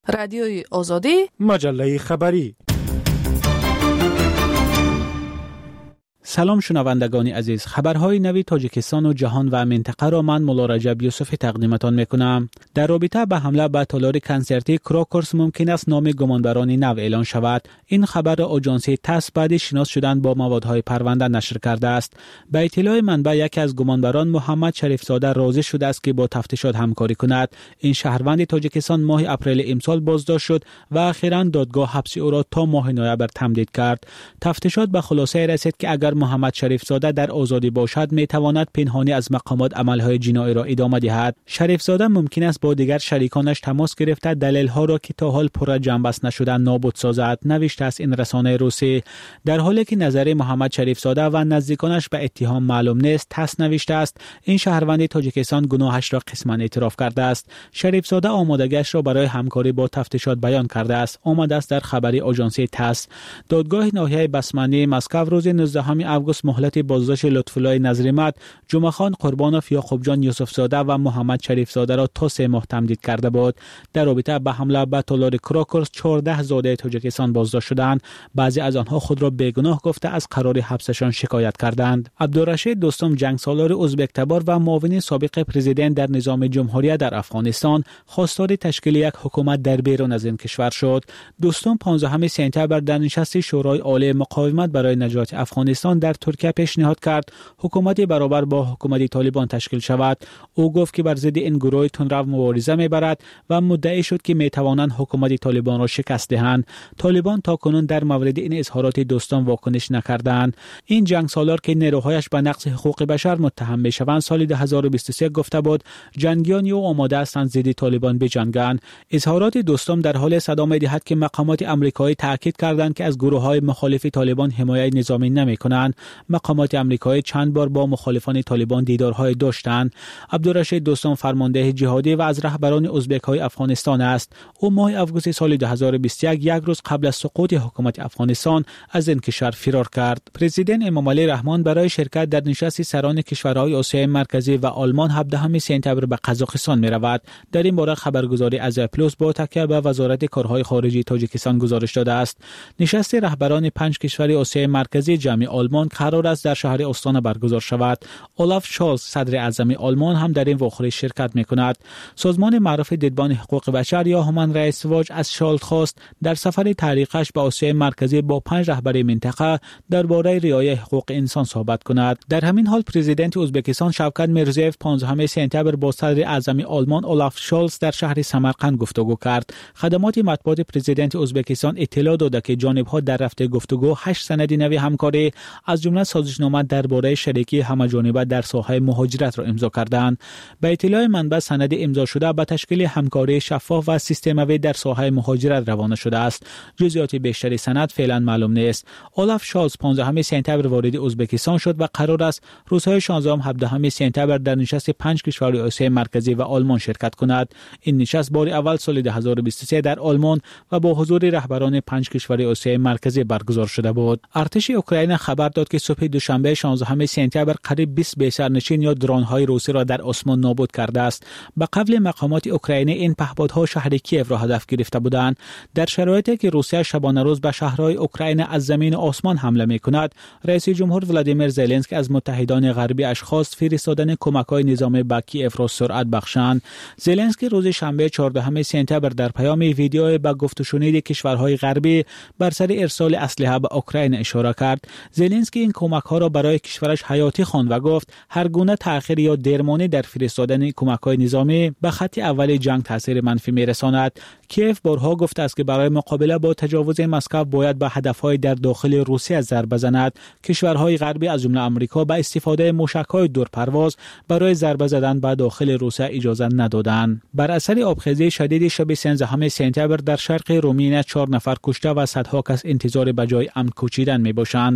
رادیوی آزادی، مجله خبری. سلام شنوندگان عزیز، خبرهای نوی تاجیکستان و جهان و منطقه را من مولا رجب یوسف تقدیمتان میکنم. در رابطه به حمله به تالار کنسرتی کراکورس ممکن است نام گمانبران نو اعلان شود. این خبر را آژانسی تاس بعد شناس شدن با موادهای پرونده نشر کرده است. به اطلاع منبع یکی از گمانبران محمد شریف زاده راضی شده است که با تفتیشات همکاری کند. این شهروند تاجیکستان ماه اپریل امسال بازداشت شد و اخیراً دادگاه حبس او را تا ماه نوامبر تمدید کرد. تفتیشات به خلاصه رسید که اگر محمد شریف زاده در آزادی باشد می تواند پنهانی از مقامات عملهای جنایی را ادامه دهد. شریف زاده ممکن است با دیگر شریکانش تماس گرفته دلیل ها را که تا حال پر جنبست نشده نابود سازد، نوشته است این رسانه روسی. در حالی که نظر محمد شریف زاده و نزدیکانش به اتهام معلوم نیست، تاس نوشته است این شهروند تاجیکستان گناهش را قسما اعتراف کرده است. شریف زاده آمادگیش را برای همکاری با تفتیشات بیان کرده است، آمده است در خبری آژانسی تاس. دادگاه ناحیه بسمانی مسکو روز 19 اوگوست مهلت بازداشت لطف‌الله نظریمت، جمعه خان قربانوف، یعقوب جان یوسف زاده و محمد شریف زاده را تا 3 ماه تمدید کرده بود. در رابطه با حمله به تالار کراکورس 14 زاده تاجیکستان بازداشت شدند. بعضی از آنها خود را بیگناه گفته از قرار حبسشان شکایت کردند. عبدالرشید دوستم، جنگسالار ازبک تبار و معاون سابق پرزیدنت در نظام جمهوری در افغانستان، خواستار تشکیل یک حکومت در بیرون از این کشور شد. دوستم 15 سپتامبر در نشست شورای عالی مقاومت برای نجات افغانستان در ترکیه پیشنهاد کرد حکومتی برابر با حکومت طالبان تشکیل شود. او گفت که بر ضد این گروه تندرو مبارزه میبرد و مدعی شد که میتوانند حکومت طالبان را شکست دهند. طالبان تاکنون در مورد این اظهارات دوستان واکنش نکردند. این جنگسالار که نیروهایش به نقض حقوق بشر متهم میشوند سال 2023 گفته بود جنگیان او آماده هستند ضد طالبان بجنگند. اظهارات دوستان در حال صدا میدهد که مقامات آمریکایی تاکید کردند که از گروه‌های مخالف طالبان حمایت نظامی نمی‌کنند. مقامات آمریکایی چند بار با مخالفان طالبان دیدارهای داشتند. عبدالرشید دوستم فرمانده جهادی و از رهبران ازبک‌های افغانستان است. او ماه اوگوست سال 2021 یک روز قبل از سقوط حکومت افغانستان از این کشور فرار کرد. پرزیدنت امامعلی رحمان برای شرکت در نشست سران کشورهای آسیای مرکزی و آلمان 17 سپتامبر به قزاقستان می‌رود. در این باره خبرگزاری آزیا پلاس با تکیه به وزارت کارهای خارجی تاجیکستان گزارش داده است. نشست رهبران 5 کشور آسیای مرکزی جمع آلمان قرار است در شهر استانا برگزار شود. اولاف شالز صدر اعظم آلمان هم در این واقعه شرکت می‌کند. سازمان معروف دیدبان حقوق بشر یا هومن رایتس واچ از شالز خواست در سفر تحقیقش به آسیای مرکزی با 5 رهبر منطقه درباره رعایت حقوق انسان صحبت کند. در همین حال پرزیدنت ازبکستان شوکت میرزیف 15 سپتامبر با صدر اعظم آلمان اولاف شالز در شهر سمرقند گفتگو کرد. خدمات مطبوعات پرزیدنت ازبکستان اطلاع داده که جانب‌ها در رفته گفتگو 8 سند نوی همکاری از جمله سازشنامه درباره شریکی همه‌جانبه در ساحه مهاجرت را امضا کردند. به اطلاع منبع سند امضا شده به تشکیل همکاری شفاف و سیستماتی در ساحه مهاجرت روانه شده است. جزئیات بیشتری سند فعلا معلوم نیست. اولاف شالز 15 سپتامبر وارد ازبکستان شد و قرار است روزهای 16 و 17 سپتامبر در نشست 5 کشور آسیای مرکزی و آلمان شرکت کند. این نشست بار اول سال 2023 در آلمان و با حضور رهبران 5 کشور آسیای مرکزی برگزار شده بود. ارتش اوکراین خبر داد که صبح دوشنبه 16 سپتامبر قریب 20 بی‌سرنشین یا درون‌های روسی را در آسمان نابود کرده است. به قول مقامات اوکراینی این پهپادها شهر کیف را هدف گرفته بودند. در شرایطی که روسیه شبانه روز به شهرهای اوکراین از زمین و آسمان حمله می‌کند، رئیس جمهور ولادیمیر زلنسکی از متحدان غربی اشخاص فرستادن کمک‌های نظامی به کیف را سرعت بخشند. زلنسکی روز شنبه 14 سپتامبر در پیام ویدیویی به گفت و شنید کشورهای غربی بر سر ارسال اسلحه به اوکراین اشاره کرد. زلنسکی این کمک‌ها را برای کشورش حیاتی خواند و گفت هر گونه تأخیر یا دیرمانی در فرستادن کمک‌های نظامی به خط اول جنگ تاثیر منفی می‌رساند. کیف بارها گفته است که برای مقابله با تجاوز مسکو باید به هدف‌های در داخل روسیه ضربه زند. کشورهای غربی از جمله آمریکا به استفاده موشک‌های دورپرواز برای ضربه زدن به داخل روسیه اجازه ندادند. بر اثر آبخیزی شدید شب 13 سپتامبر در شرق رومانیه 4 نفر کشته و صدها کس انتظار به جای امن کوچیدن می‌باشند. ولایت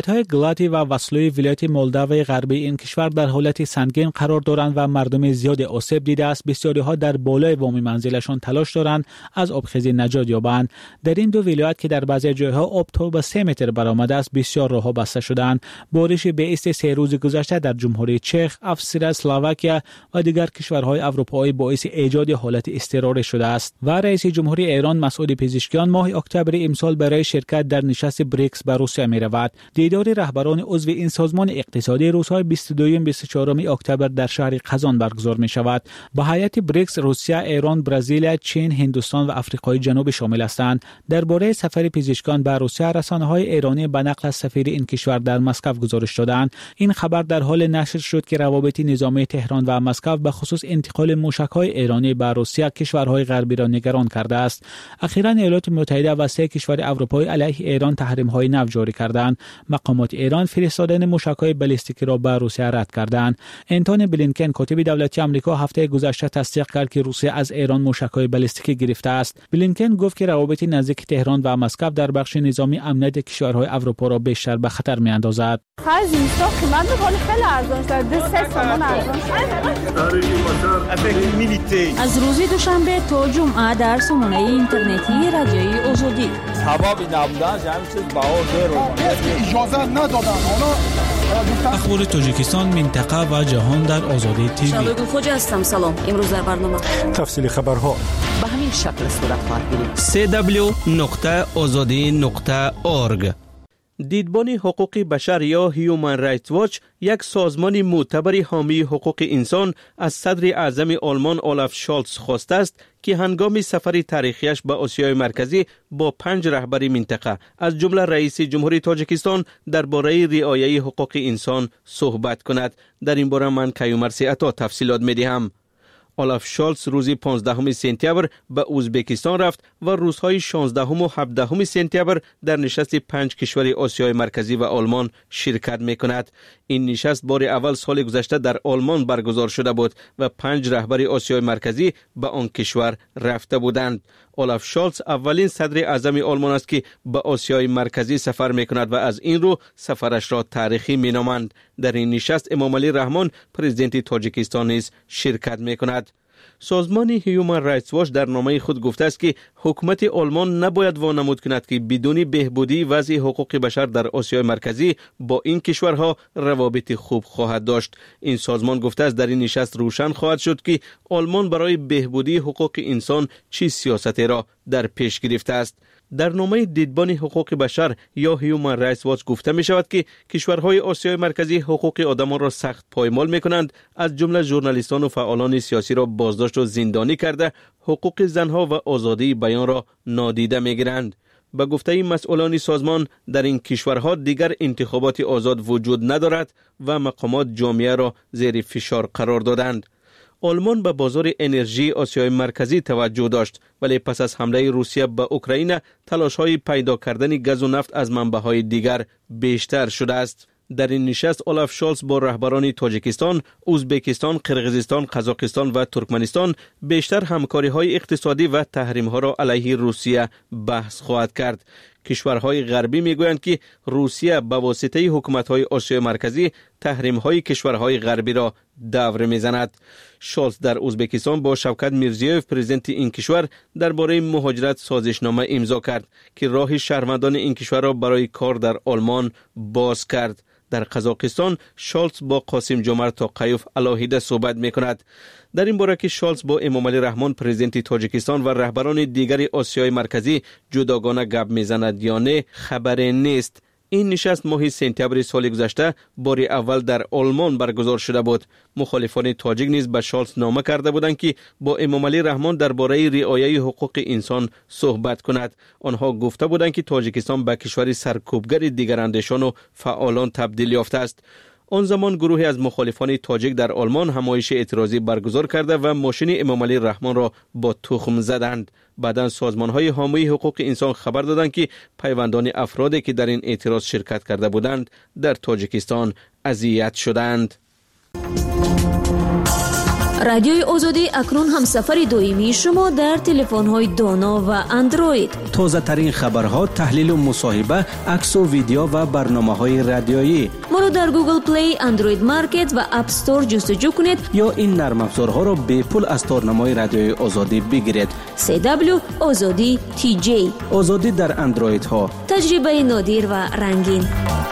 ولایت‌های گلاتی و واسلوی ولایت مولداوی غربی این کشور در حالت سنگین قرار دارند و مردم زیاد آسیب دیده است. بسیاری‌ها در بالای وام منزلشان تلاش دارند از آبخیزی نجات یابند. در این دو ولایت که در بعضی جایها آب تا به 3 متر برآمده است، بسیار راه‌ها بسته شدند. بارش بیست 3 روز گذشته در جمهوری چک، افسریا، اسلواکیا و دیگر کشورهای اروپایی باعث ایجاد حالت اضطراری شده است. و رئیس جمهوری ایران مسعود پزشکیان ماه اکتبر امسال برای شرکت در نشست بریکس به روسیه می‌رود. دیدار رهبران عضو این سازمان اقتصادی روزهای 22-24 اکتبر در شهر قزان برگزار می‌شود. به هیئت بریکس روسیه، ایران، برزیل، چین، هندوستان و آفریقای جنوبی شامل هستند. درباره سفر پزشکان به روسیه، رسانه‌های ایرانی به نقل از سفیر این کشور در مسکو گزارش دادند. این خبر در حال نشر شد که روابط نظامی تهران و مسکو به خصوص انتقال موشک‌های ایرانی به روسیه کشورهای غربی را نگران کرده است. اخیراً ایالات متحده و 3 کشور اروپایی علیه ایران تحریم‌های نو جاری کردند. مقامات ایران فرستادن موشک‌های بالستیکی را به روسیه رد کردند. انتونی بلینکن کاتب دولتی آمریکا هفته گذشته تصدیق کرد که روسیه از ایران موشک‌های بالستیکی گرفته است. بلینکن گفت که روابط نزدیک تهران و مسکو در بخش نظامی امنیت کشورهای اروپا را بیشتر به خطر می‌اندازد. از روز دوشنبه تا جمعه در سامانه اینترنتی رادیوی آزادی اجازه ندادن. اخبار تاجیکستان، منطقه و جهان در آزادی تیوی. شالوگو خوج هستم. سلام. امروز در برنامه تفصیل خبرها به همین شکل صورت خواهد گرفت. www.azadi.org. دیدبان حقوق بشر یا هیومن رایتس واچ، یک سازمان معتبر حامی حقوق انسان، از صدر اعظم آلمان اولاف شالتز خواسته است که هنگام سفر تاریخیش به آسیای مرکزی با 5 رهبر منطقه از جمله رئیس جمهوری تاجیکستان درباره رعایت حقوق انسان صحبت کند. در این باره من کیومرثی عطا تفصیلات می‌دهم. اولاف شالتز روز 15 سپتامبر به ازبکستان رفت و روزهای 16 و 17 سپتامبر در نشست 5 کشور آسیای مرکزی و آلمان شرکت می‌کند. این نشست بار اول سال گذشته در آلمان برگزار شده بود و 5 رهبر آسیای مرکزی به آن کشور رفته بودند. اولاف شالتز اولین صدر اعظم آلمان است که به آسیای مرکزی سفر می‌کند و از این رو سفرش را تاریخی می‌نامند. در این نشست امام علی رحمان پرزیدنت تاجیکستان نیز شرکت می‌کند. سازمان هیومن رایتس واچ در نامه خود گفته است که حکومت آلمان نباید وانمود کند که بدون بهبودی وضع حقوق بشر در آسیای مرکزی با این کشورها روابط خوب خواهد داشت. این سازمان گفته است در این نشست روشن خواهد شد که آلمان برای بهبودی حقوق انسان چه سیاستی را در پیش گرفته است. در نامه دیدبان حقوق بشر یا هیومن رایتس واچ گفته می شود که کشورهای آسیای مرکزی حقوق آدمان را سخت پایمال می کنند، از جمله ژورنالیستان و فعالان سیاسی را بازداشت و زندانی کرده، حقوق زنها و آزادی بیان را نادیده می گیرند. به گفته این مسئولان سازمان، در این کشورها دیگر انتخابات آزاد وجود ندارد و مقامات جامعه را زیر فشار قرار دادند. آلمان به بازار انرژی آسیای مرکزی توجه داشت، ولی پس از حمله روسیه به اوکراین تلاش‌های پیدا کردن گاز و نفت از منبع‌های دیگر بیشتر شده است. در این نشست اولاف شالتز با رهبران تاجیکستان، ازبکستان، قرقیزستان، قزاقستان و ترکمنستان بیشتر همکاری‌های اقتصادی و تحریم‌ها را علیه روسیه بحث خواهد کرد. کشورهای غربی میگویند که روسیه به واسطه حکومت‌های آسیای مرکزی تحریم‌های کشورهای غربی را دور می‌زند. شالتز در ازبکستان با شوکت میرزیوف پرزیدنت این کشور درباره مهاجرت سازشنامه امضا کرد که راه شهروندان این کشور را برای کار در آلمان باز کرد. در قزاقستان شالتز با قاسم جمعت توقیوف علاهیده صحبت می‌کند. در این باره که شالتز با امام علی رحمان پرزیدنت تاجیکستان و رهبران دیگر آسیای مرکزی جداگانه گپ می‌زند یا نه خبری نیست. این نشست ماه سپتامبر سال گذشته بار اول در آلمان برگزار شده بود. مخالفان تاجیک نیز به شالتز نامه کرده بودند که با امام علی رحمان درباره رعایت حقوق انسان صحبت کند. آنها گفته بودند که تاجیکستان به کشوری سرکوبگر دیگر اندیشان و فعالان تبدیل یافته است. آن زمان گروهی از مخالفان تاجیک در آلمان همایش اعتراضی برگزار کرده و ماشین امام علی رحمان را با تخم زدند. بعداً سازمان‌های حامی حقوق انسان خبر دادند که پیوندان افرادی که در این اعتراض شرکت کرده بودند در تاجیکستان اذیت شدند. رادیوی آزادی اکنون هم سفر دائمی شما در تلفن‌های دانا و اندروید. تازه ترین خبرها، تحلیل و مصاحبه، عکس و ویدیو و برنامه‌های رادیویی. ما رو در گوگل پلی، اندروید مارکت و اپ استور جستجو کنید یا این نرم افزارها رو به پول از تارنمای رادیوی آزادی بگیرید. CW آزادی TJ. آزادی در اندروید ها. تجربه نادر و رنگین.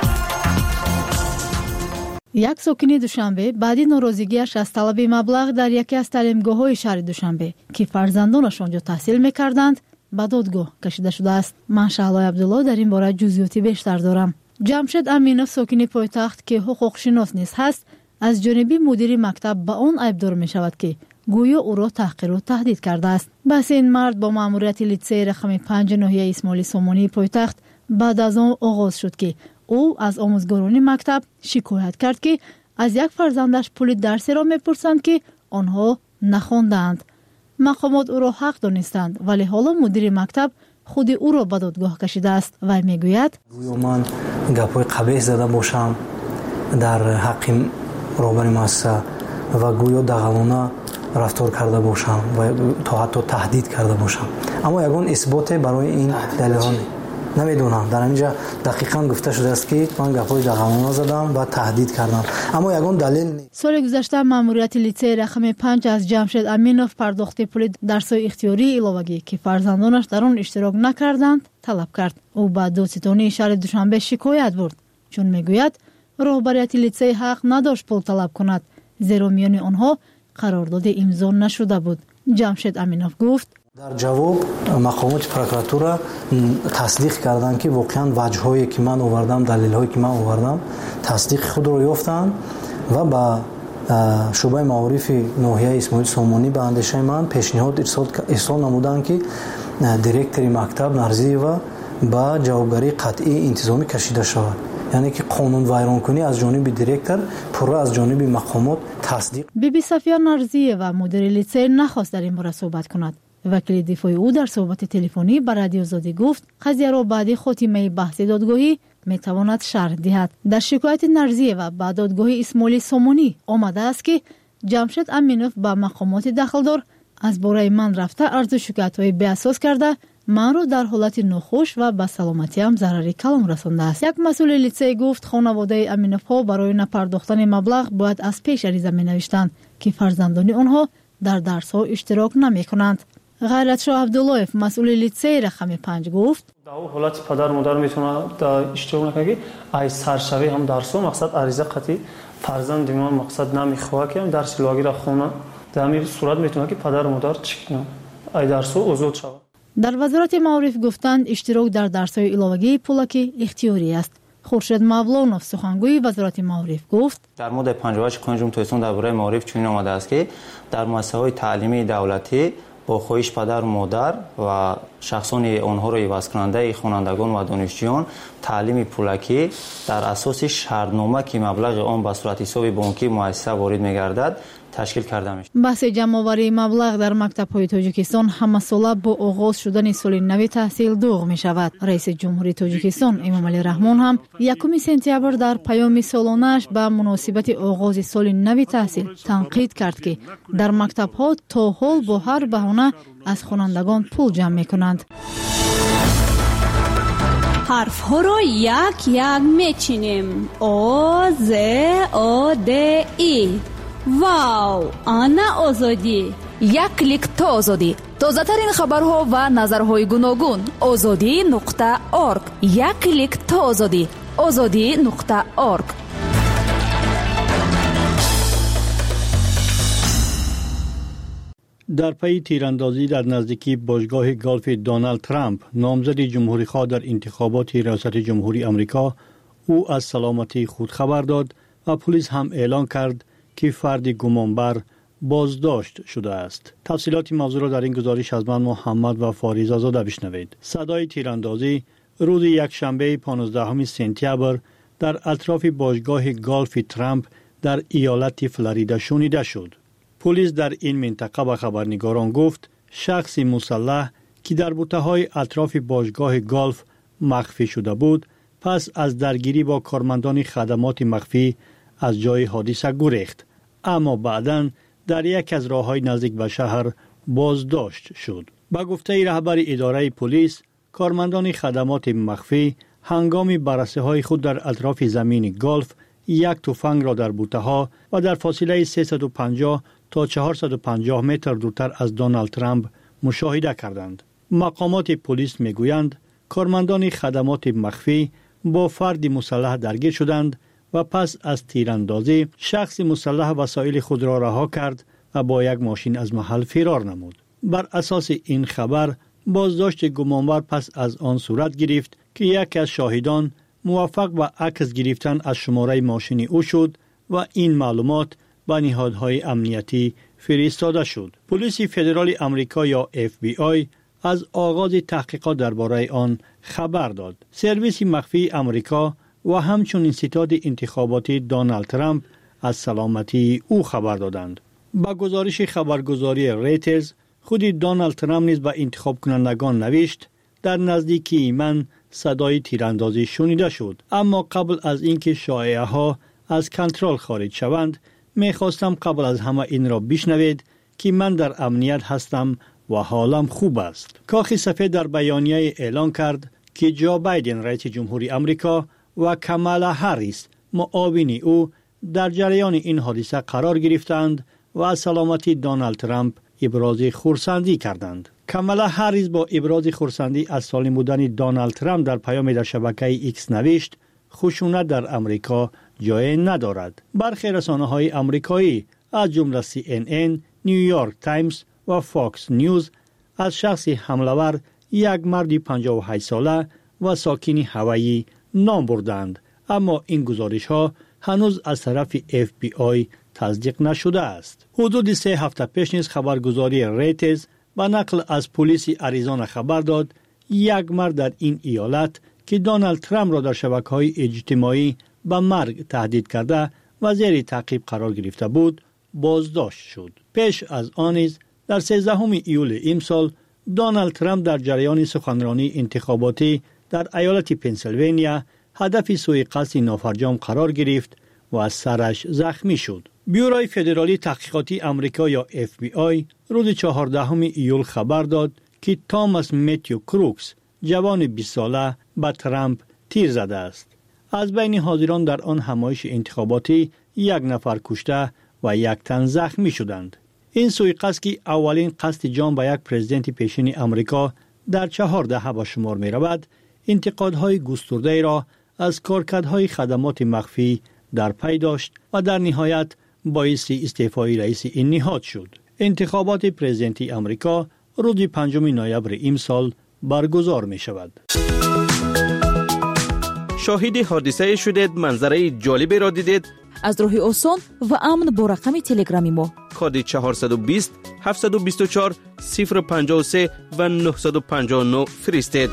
یک ساکن دوشنبه بعدی ناراضگیش از طلب مبلغ در یکی از تعلیمگاه‌های شهر دوشنبه که فرزندانش آنجا تحصیل می‌کردند به دادگاه کشیده شده است. من شهلای عبدالله در این باره جزئیاتی بیشتر دارم. جمشید امینов ساکن پایتخت که حقوق شناس نیز هست از جانب مدیر مکتب به آن عیبدار می‌شود که گویا او را تحقیر و تهدید کرده است. بس این مرد با مأموریت لیسه رقم 5 ناحیه اسماعیل سامانی پایتخت بعد از آن آغاز شد که او از آموزگاران مکتب شکایت کرد که از یک فرزندش پول درسی را میپرسند که آنها نخواندند. مقامات او را حق دانستند ولی حالا مدیر مکتب خود او را به دادگاه کشیده است. وی میگوید من گپای قبیح زده باشم در حق رهبر مؤسسه و گویا دغلانه رفتار کرده باشم و تا حتی تهدید کرده باشم، اما یگان اثبات برای این دلیل نمیدونم. در اینجا دقیقاً گفته شده است که من گپای دغلانه زدم و تهدید کردم، اما یگان دلیل نیست. سال گذشته مأموریت لیسه رقم 5 از جمشید امینov پرداخت پول درس‌های اختیاری علاوگی که فرزندانش در آن اشتراک نکردند طلب کرد. او به دادستانی شهر دوشنبه شکایت برد چون میگوید رهبریت لیسه حق نداشت پول طلب کند زیرا میان آنها قرارداد امضا نشده بود. جمشید امینov گفت در جواب مقامات پروکراتوره تصدیق کردند که واقعا وجه‌هایی که من آوردم، دلایلی که من آوردم تصدیق خود را یافتند و با شعبه معارف ناحیه اسماعیل سامانی به اندیشه من پیشنهاد ارسال نمودند که دیرکتور مکتب نرزیه با جوابگری قطعی انتظامی کشیده شود، یعنی که قانون ویرانکنی از جانب دیرکتور پورا از جانب مقامات تصدیق. بی صفیه نرزیه و مدیر لیسه نخواست در این باره صحبت کند. وکیل دفاع او در صحبت تلفنی با رادیو آزادی گفت قضیه را بعد خاتمه بحث دادگاهی میتواند شرح دهد. در شکایت نرزیه و با دادگاه اسماعیل سامانی آمده است که جمشید امینov با مقامات دخلدار از باره من رفته عرض شکایت‌های بی اساس کرده من را در حالت ناخوش و به سلامتیم ضرری کلان رسانده است. یک مسئول لیسه گفت خانواده امینov ها برای نپرداختن مبلغ باید از پیش عریضه می‌نوشتند که فرزندان آنها در درس‌ها اشتراک نمی‌کنند. غیرتشاه عبداللهیف مسئول لیسه رقم 5 گفت در حالت پدر مادر میتونه اشتراک نکنه که ای سرشوی هم درس مقصد عریضه قطعی فرزند من مقصد نمیخواد که درس لاگی را خونه در همین صورت میتونه که پدر مادر چکنه ای درس آزاد شود. در وزارت معارف گفتند اشتراک در درس‌های علاوگی پولکی اختیاری است. خورشید مولانوف سخنگوی وزارت معارف گفت در ماده 58 قانون توسعه درباره معارف چنین آمده است که در مؤسسه‌های تعلیمی دولتی با خواهش پدر و مادر و شخصان آنها را عوض کننده خوانندگان و دانشجویان تعلیم پولکی در اساس شرطنامه که مبلغ آن به صورت حساب بانکی مؤسسه وارد می‌گردد تشکیل کرده میشه. بحث جمع‌آوری مبلغ در مکتب‌های تاجیکستان همساله با آغاز شدن سال نو تحصیل دوغ می‌شود. رئیس جمهوری تاجیکستان امامعلی رحمان هم 1 سپتامبر در پیام سالانه‌اش به مناسبت آغاز سال نو تحصیل تنقید کرد که در مکتب‌ها تا حال با هر بهانه از خوانندگان پول جمع می‌کنند. حرف‌ها را یک یک می‌چینیم. آ ز آ د ای. واو، آنا آزادی. یک کلیک تا آزادی. تازه ترین خبرها و نظرهای گوناگون. azadi.org. یک کلیک تا آزادی. azadi.org. در پی تیراندازی در نزدیکی باشگاه گالف دونالد ترامپ نامزد جمهوری‌خواه در انتخابات ریاست جمهوری آمریکا او از سلامتی خود خبر داد و پلیس هم اعلان کرد که فرد گمانبر بازداشت شده است. تفصیلات موضوع را در این گزارش از من محمد و فاریزه زاده بشنوید. صدای تیراندازی روز یکشنبه 15 سپتامبر در اطراف باشگاه گالف ترامپ در ایالت فلوریدا شنیده شد. پلیس در این منطقه به خبرنگاران گفت شخص مسلح که در بوته‌های اطراف باشگاه گالف مخفی شده بود پس از درگیری با کارمندان خدمات مخفی از جای حادثه گریخت، اما بعداً در یک از راه‌های نزدیک به شهر بازداشت شد. با گفته رهبر اداره پلیس، کارمندان خدمات مخفی هنگام بررسی‌های خود در اطراف زمین گلف یک تفنگ را در بوته‌ها و در فاصله 350 تا 450 متر دورتر از دونالد ترامپ مشاهده کردند. مقامات پلیس میگویند کارمندان خدمات مخفی با فرد مسلح درگیر شدند و پس از تیراندازی شخص مسلح وسایل خود را رها کرد و با یک ماشین از محل فرار نمود. بر اساس این خبر بازداشت گمانبر پس از آن صورت گرفت که یکی از شاهدان موفق به عکس گرفتن از شماره ماشین او شد و این معلومات به نهادهای امنیتی فرستاده شد. پلیس فدرال آمریکا یا FBI از آغاز تحقیقات درباره آن خبر داد. سرویس مخفی آمریکا و همچنین ستاد انتخاباتی دونالد ترامپ از سلامتی او خبر دادند. با گزارش خبرگزاری ریترز، خود دونالد ترامپ نیز به انتخاب کنندگان نوشت در نزدیکی من صدای تیراندازی شنیده شد، اما قبل از اینکه شایعه ها از کنترل خارج شوند میخواستم قبل از همه این را بشنوید که من در امنیت هستم و حالم خوب است. کاخ سفید در بیانیه اعلان کرد که جو بایدن رئیس جمهوری آمریکا و کامالا هریس معاون او در جریان این حادثه قرار گرفتند و از سلامتی دونالد ترامپ ابراز خرسندی کردند. کامالا هریس با ابراز خرسندی از سالم بودن دونالد ترامپ در پیام در شبکه ایکس نوشت خشونت در آمریکا جای ندارد. برخی رسانه‌های آمریکایی از جمله CNN، نیویورک تایمز و فاکس نیوز از شخص حمله‌ور یک مرد 58 ساله و ساکن هوایی نام بردند، اما این گزارش‌ها هنوز از طرف FBI تصدیق نشده است. حدود 3 هفته پیش نیز خبرگزاری ریترز با نقل از پلیس آریزونا خبر داد یک مرد در این ایالت که دونالد ترامپ را در شبکه‌های اجتماعی به مرگ تهدید کرده و زیر تعقیب قرار گرفته بود بازداشت شد. پیش از آن نیز در 13 ایول امسال دونالد ترامپ در جریان سخنرانی انتخاباتی در ایالت پنسیلوانیا هدف سوءقصد نافرجام قرار گرفت و از سرش زخمی شد. بیوروی فدرالی تحقیقاتی آمریکا یا FBI روز 14 ایول خبر داد که توماس متیو کروکس جوان 20 ساله به ترامپ تیر زده است. از بین حاضران در آن همایش انتخاباتی یک نفر کشته و یک تن زخمی شدند. این سوءقصد که اولین قصد جان به یک پرزیدنت پیشین آمریکا در 4 دهه به شمار می رود، انتقادهای گسترده را از کارکردهای خدمات مخفی در پی داشت و در نهایت باعث استعفای رئیس این نهاد شد. انتخابات پرزیدنتی آمریکا روز 5 نوامبر امسال برگزار می شود. شاهد حادثه شدید، منظره جالبی را دیدید؟ از راه آسان و امن با رقم تلگرامی ما کد 420 724 053 و 959 فرستید.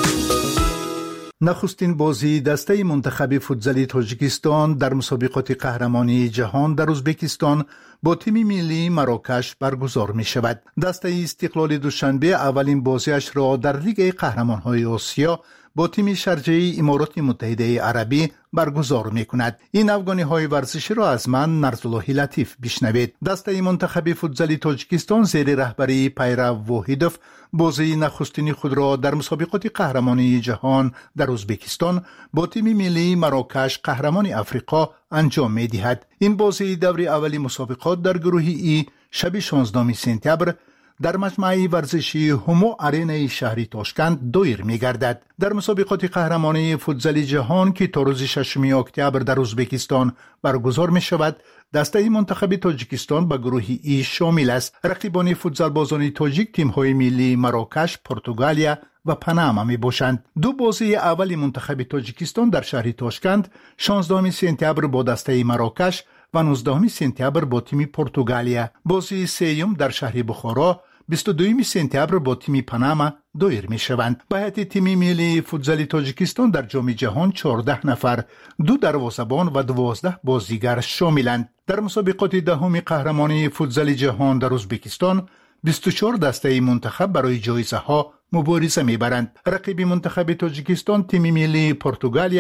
نخستین بازی دسته منتخب فوتزالی تاجیکستان در مسابقات قهرمانی جهان در ازبکستان با تیم ملی مراکش برگزار می شود. دسته استقلال دوشنبه اولین بازیش را در لیگ قهرمان‌های آسیا با تیم شارجه امارات متحده عربی برگزار می کند. این افغانی‌های ورزشی را از من نرزالله لطیف بشنوید. دسته منتخب فوتزالی تاجیکستان زیر رهبری پیرو واحدوف بازی نخستین خود را در مسابقات قهرمانی جهان در ازبکستان با تیم ملی مراکش قهرمان افریقا انجام می دهد. این بازی دور اولی مسابقات در گروه ای شب 16 سپتامبر در مجمع ورزشی همو آرینای شهری تاشکند دایر می گردد. در مسابقات قهرمانی فوتزالی جهان که تا روز 6 اکتبر در ازبکستان برگزار می شود، دسته منتخب تاجیکستان به گروه ای شامل است. رقیبان فوتزال بازان تاجیک تیم های ملی مراکش، پرتغالیا و پاناما می باشند. دو بازی اول منتخب تاجیکستان در شهر تاشکند 16 سپتامبر با دسته مراکش و 19 سپتامبر با تیم پرتغالیا. بازی سوم در شهر بخارا 22 سپتامبر با تیم پاناما دایر می شوند. به هیئت تیم ملی فوتزالی تاجیکستان در جام جهان 14 نفر، 2 دروازه‌بان و 12 بازیگر شاملند. در مسابقات دهم قهرمانی فوتزالی جهان در ازبکستان 24 دسته منتخب برای جایزه ها مبارزه می برند. رقیب منتخب تاجیکستان تیم ملی پرتغالیا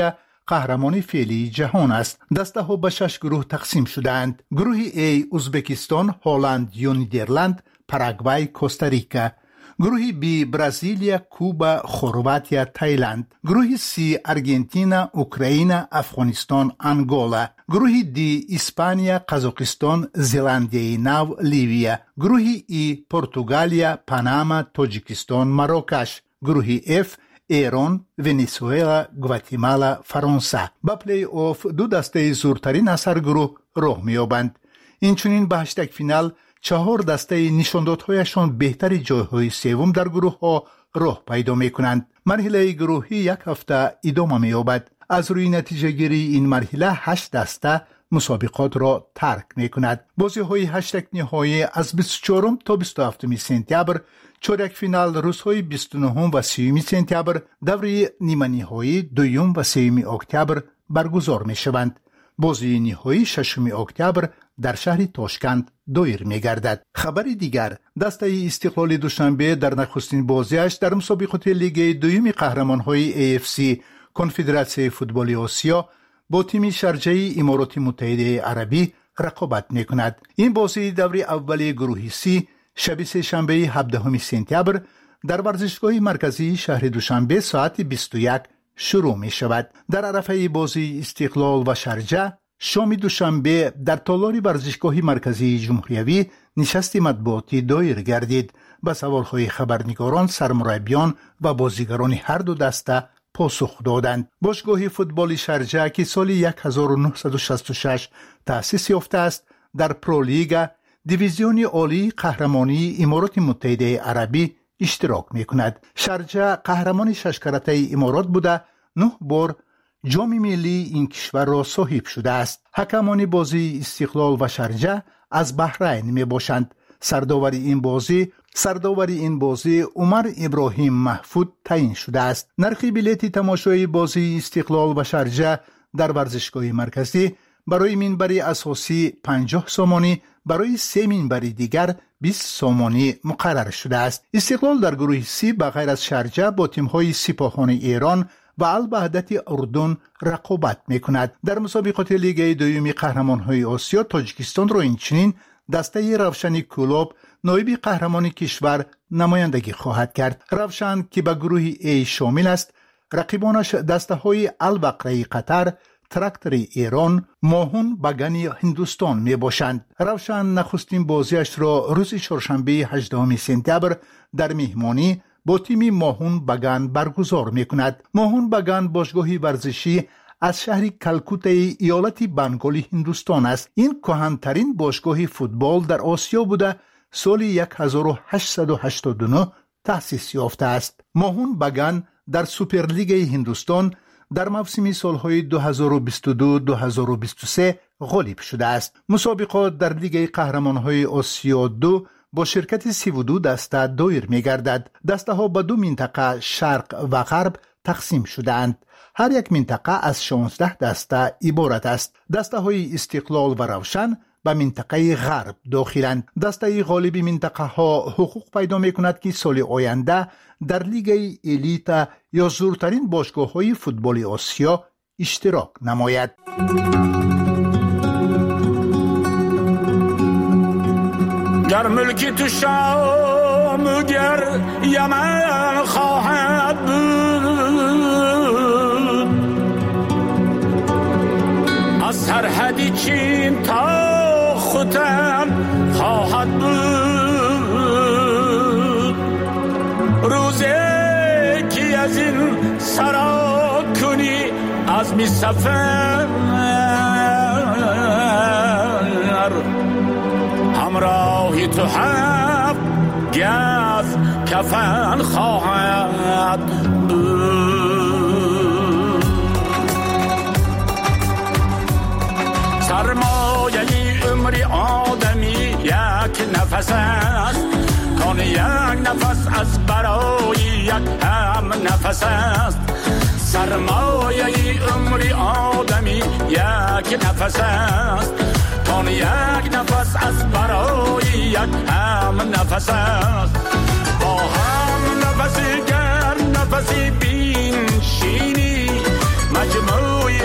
قهرمان فعلی جهان است. دسته ها به 6 گروه تقسیم شدند. گروه A ازبکستان، هلند، نیدرلند، پاراگوای، کوستاریکا. گروه B برزیلیا، کوبا، کرواتی، تایلند. گروه C آرژانتین، اوکراین، افغانستان، انگولا. گروه D اسپانیا، قزاقستان، زلندیای نو، لیبیا. گروه E پرتغالیا، پاناما، تاجیکستان، مراکش. گروه F ایران، ونزوئلا، گواتیمالا، فرانسه. با پلی آف دو دسته زورترین از هر گروه راه می‌یابند. اینچنین به 8 فینال 4 دسته نشاندادهایشان بهتری جایهای سوم در گروه ها راه پیدا می کنند. مرحله گروهی 1 هفته ادامه می یابد. از روی نتیجه گیری این مرحله 8 دسته مسابقات را ترک می کند. بازی های 8 نهایی از 24 تا 27 سپتامبر، چهارک فینال روزهای 29 و 30 سپتامبر، دوره نیمه نهایی 2 و 3 اکتبر برگزار می شوند. بازی نهایی 6 اکتبر در شهر تاشکند دایر می گردد. خبر دیگر، دسته استقلال دوشنبه در نخستین بازیش در مسابقات لیگ دوم قهرمان‌های AFC کنفدراسیون فوتبال آسیا با تیم شارجه امارات متحده عربی رقابت می کند. این بازی دوره اول گروه C شب سه‌شنبه 17 سپتامبر در ورزشگاه مرکزی شهر دوشنبه ساعت 21 شروع می شود. در عرفه بازی استقلال و شارجه شام دوشنبه در تالار ورزشگاه مرکزی جمهوریوی نشست مطبوعاتی دایر گردید. به سوالهای خبرنگاران، سرمربیان و بازیگران هر دو دسته پاسخ دادند. باشگاه فوتبال شارجه که سال 1966 تأسیس یافته است، در پرو لیگ دیویزیون عالی قهرمانی امارات متحده عربی اشتراک می کند. شارجه قهرمان 6 کرته امارات بوده 9 بار جام ملی این کشور را صاحب شده است. حکمان بازی استقلال و شارجه از بحرین می باشند. سرداوری این بازی عمر ابراهیم محفود تعیین شده است. نرخ بلیت تماشای بازی استقلال و شارجه در ورزشگاه مرکزی برای منبر اساسی 50 سومانی، برای 3 منبر دیگر 20 سومانی مقرر شده است. استقلال در گروه C بغیر از شارجه با تیم‌های سپاهان ایران و الوحدت اردن رقابت می کند. در مسابقات لیگ دوم قهرمان‌های آسیا تاجیکستان را اینچنین دسته روشن کلوب نایب قهرمان کشور نمایندگی خواهد کرد. روشن که به گروه A شامل است، رقیبانش دسته های البقره قطر، تراکتور ایران، ماهون بگن هندوستان می باشند. روشن نخستین بازیش را روز چهارشنبه 18 سپتامبر در مهمانی با تیم ماهون بگن برگزار می کند. ماهون بگن باشگاهی ورزشی از شهر کلکوت ایالت بنگال هندوستان است. این کهن‌ترین باشگاه فوتبال در آسیا بوده سال 1889 تأسیس یافته است. ماهون بگن در سوپرلیگ هندوستان در موسم سالهای 2022-2023 غالب شده است. مسابقات در لیگ قهرمان‌های آسیا 2 با شرکت 32 دسته دایر می‌گردد. دسته ها به 2 منطقه شرق و غرب تقسیم شده‌اند. هر یک منطقه از 16 دسته عبارت است. دسته های استقلال و روشن به منطقه غرب داخلند. دسته غالب منطقه ها حقوق پیدا می کند که سال آینده در لیگ الیت یا زورترین باشگاه های فوتبال آسیا اشتراک نماید. گر ملکی تو شام گر یمن خواهد بود، از سرحدی چین تا ختن خواهد بود. روزی که از این سرا کنی از می سفر، همراهی تو حق گز کفن خواهد بود. سرمایه عمر آدمی یک نفس است، کان یک نفس از برای یک هم نفس است. سرمایه عمر آدمی یک نفس است، کان یک نفس از برای یک هم نفس است. با هم نفسی گر نفسی بین شینی، مجموعی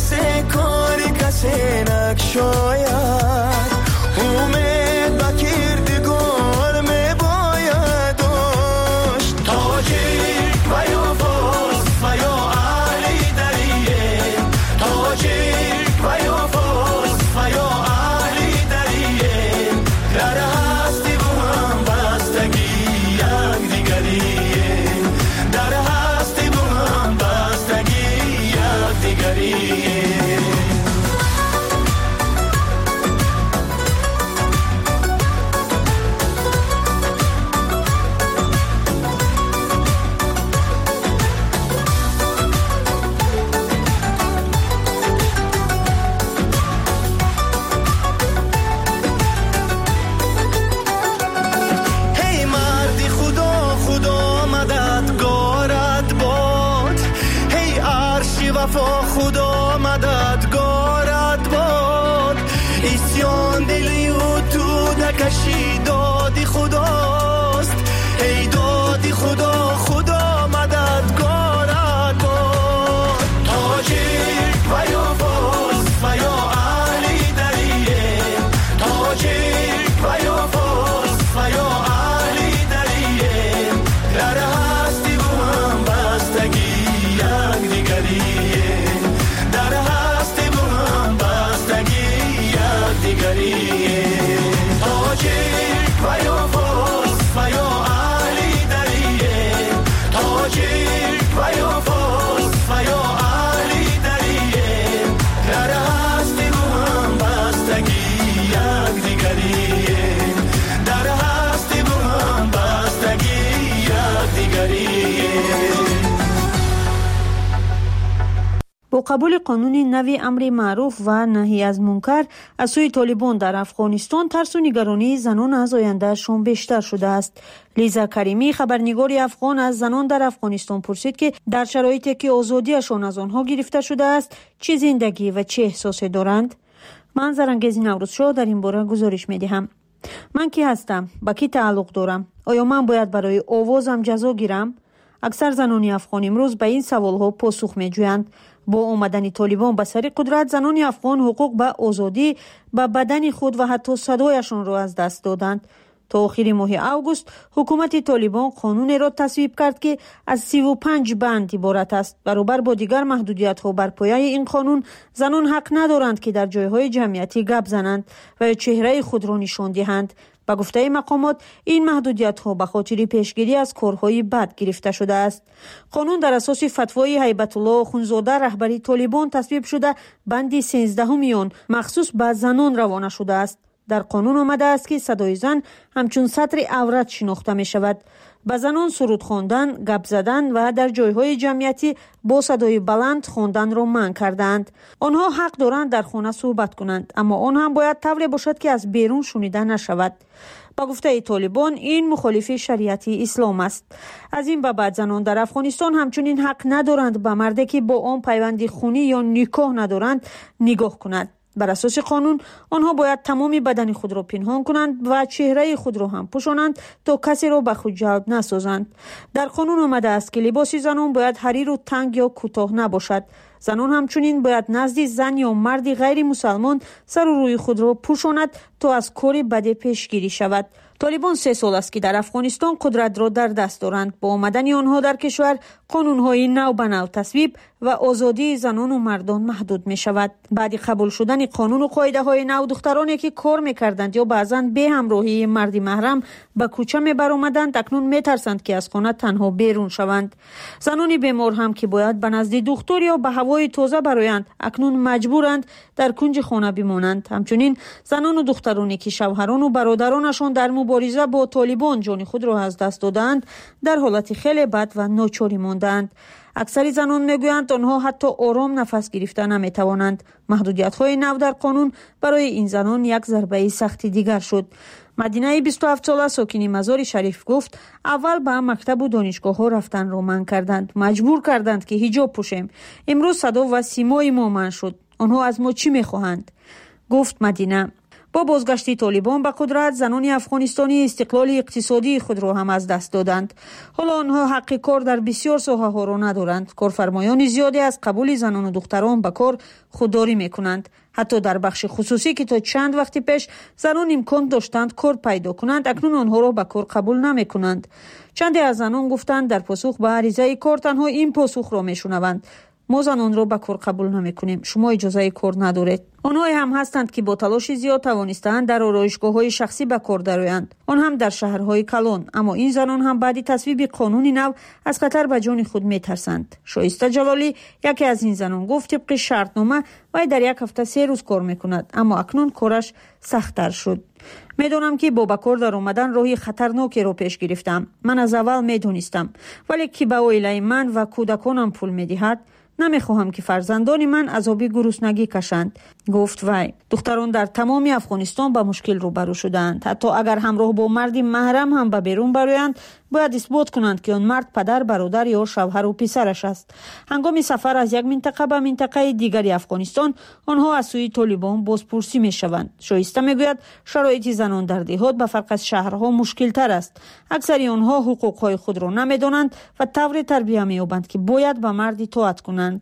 کسی کاری کسی نکشاید امید با کردگار می باید داشت تاجیک و یا فارس و یا اهلی دریه تاجیک و یا فارس و یا اهلی دریه در هستی و هم بستگی یک دیگریه در هستی و هم بستگی یک دیگریه خدا مددگارت باد اسیان دلی و تو نکشی دادی خداست ای دادی خدا خدا مددگارت باد تاجیک و یا فارس و یا اهلی دریه تاجیک و یا فارس و یا اهلی دریه در هستی و هم بستگی یک دیگریه با قبول قانون نوی امر معروف و نهی از منکر از سوی طالبان در افغانستان ترس و نگرانی زنان از آیندهشان بیشتر شده است. لیزا کریمی خبرنگار افغان از زنان در افغانستان پرسید که در شرایطی که آزادیشان از آنها گرفته شده است چه زندگی و چه احساسی دارند. من زرنگیز نوروزشاه در این باره گزارش می‌دهم. من کی هستم؟ با کی تعلق دارم؟ آیا من باید برای آوازم جزا گیرم؟ اکثر زنان افغان امروز به این سوالها پاسخ می‌جویند. با آمدن طالبان به سر قدرت زنان افغان حقوق به آزادی به بدن خود و حتی صدایشان را از دست دادند. تا آخر ماه اوگوست حکومت طالبان قانون را تصویب کرد که از 35 بند عبارت است. برابر با دیگر محدودیت‌ها بر پایه این قانون زنان حق ندارند که در جایهای جمعیتی گپ زنند و چهره خود را نشان دهند. با گفته مقامات این محدودیت‌ها به خاطر پیشگیری از کارهای بد گرفته شده است. قانون در اساس فتوای هیبت الله اخوندزاده رهبری طالبان تصویب شده بند 13 آن مخصوص به زنان روانه شده است. در قانون آمده است که صدای زن همچون سطر عورت شناخته می شود. به زنان سرود خواندن، گپ زدن و در جایهای جمعیتی با صدای بلند خواندن را منع کردند. آنها حق دارند در خانه صحبت کنند، اما آن هم باید طوری باشد که از بیرون شنیده نشود. با گفته طالبان این مخالف شریعت اسلام است. از این به بعد زنان در افغانستان همچنین حق ندارند به مردی که با آن پیوند خونی یا نکاح ندارند نگاه کنند. بر اساس قانون آنها باید تمام بدن خود را پنهان کنند و چهره خود را هم پوشانند تا کسی را به خود جلب نسازند. در قانون آمده است که لباس زنان باید حریر و تنگ یا کوتاه نباشد. زنان همچنین باید نزد زن یا مرد غیر مسلمان سر و روی خود را پوشاند تا از کار بد پیشگیری شود. طالبان 3 سال است که در افغانستان قدرت را در دست دارند. با آمدن آنها در کشور قانون‌های نو به نو تصویب و آزادی زنان و مردان محدود می شود. بعد قبول شدن قانون و قاعده‌های نو دخترانی که کار می‌کردند یا بعضاً به همراهی مردی محرم به کوچه می‌برآمدند اکنون می‌ترسند که از خانه تنها بیرون شوند. زنان بیمار هم که باید به نزد دکتر یا به هوای تازه برآیند اکنون مجبورند در کنج خانه بمانند. همچنین زنان و دخترانی که شوهران و برادرانشان در مبارزه با طالبان جان خود را از دست دادند در حالت خیلی بد و ناچاری ماندند. اکثر زنان میگویند آنها حتی آرام نفس گرفته نمیتوانند. محدودیت‌های نو در قانون برای این زنان یک ضربه سختی دیگر شد. مدینه 27 ساله ساکن مزار شریف گفت اول به مکتب و دانشگاه‌ها رفتن را منع کردند، مجبور کردند که حجاب پوشیم. امروز صدا و سیمای ما منع شد. آنها از ما چی میخواهند؟ گفت مدینه. با بازگشت طالبان به قدرت زنان افغانستانی استقلال اقتصادی خود را هم از دست دادند. حالا آنها حق کار در بسیار ساحه‌ها را ندارند. کارفرمایان زیادی از قبول زنان و دختران به کار خودداری میکنند. حتی در بخش خصوصی که تا چند وقت پیش زنان امکان داشتند کار پیدا کنند، اکنون آنها را به کار قبول نمیکنند. چندی از زنان گفتند در پاسخ به عریضه کار تنها این پاسخ را میشنوند: ما زنان را به کار قبول نمیکنیم، شما اجازه کار ندارید. آنها هم هستند که با تلاش زیاد توانستند در آرایشگاه‌های شخصی به کار درآیند، آن هم در شهرهای کلان. اما این زنان هم بعد تصویب قانون نو از خطر به جان خود میترسند. شایسته جلالی یکی از این زنان گفت طبق شرطنامه وی در یک هفته 3 روز کار میکند، اما اکنون کارش سخت‌تر شد. میدونم که با به کار در آمدن راهی خطرناکی را پیش گرفتم. من از اول میدونستم، ولی که به عائله من و کودکانم پول میدهد، نمیخواهم که فرزندان من عذاب گرسنگی کشند، گفت وی. دختران در تمام افغانستان با مشکل روبرو شدند. حتی اگر همراه با مردی محرم هم به بیرون برآیند، باید اثبات کنند که آن مرد پدر، برادر یا شوهر و پسرش است. هنگام سفر از یک منطقه به منطقه دیگری افغانستان، آنها از سوی طالبان بازپرسی میشوند. شایسته میگوید شرایط زنان در دهات به فرق از شهرها مشکل تر است. اکثر آنها حقوقهای خود را نمیدانند و طور تربیت می‌یابند که باید به مرد اطاعت کنند.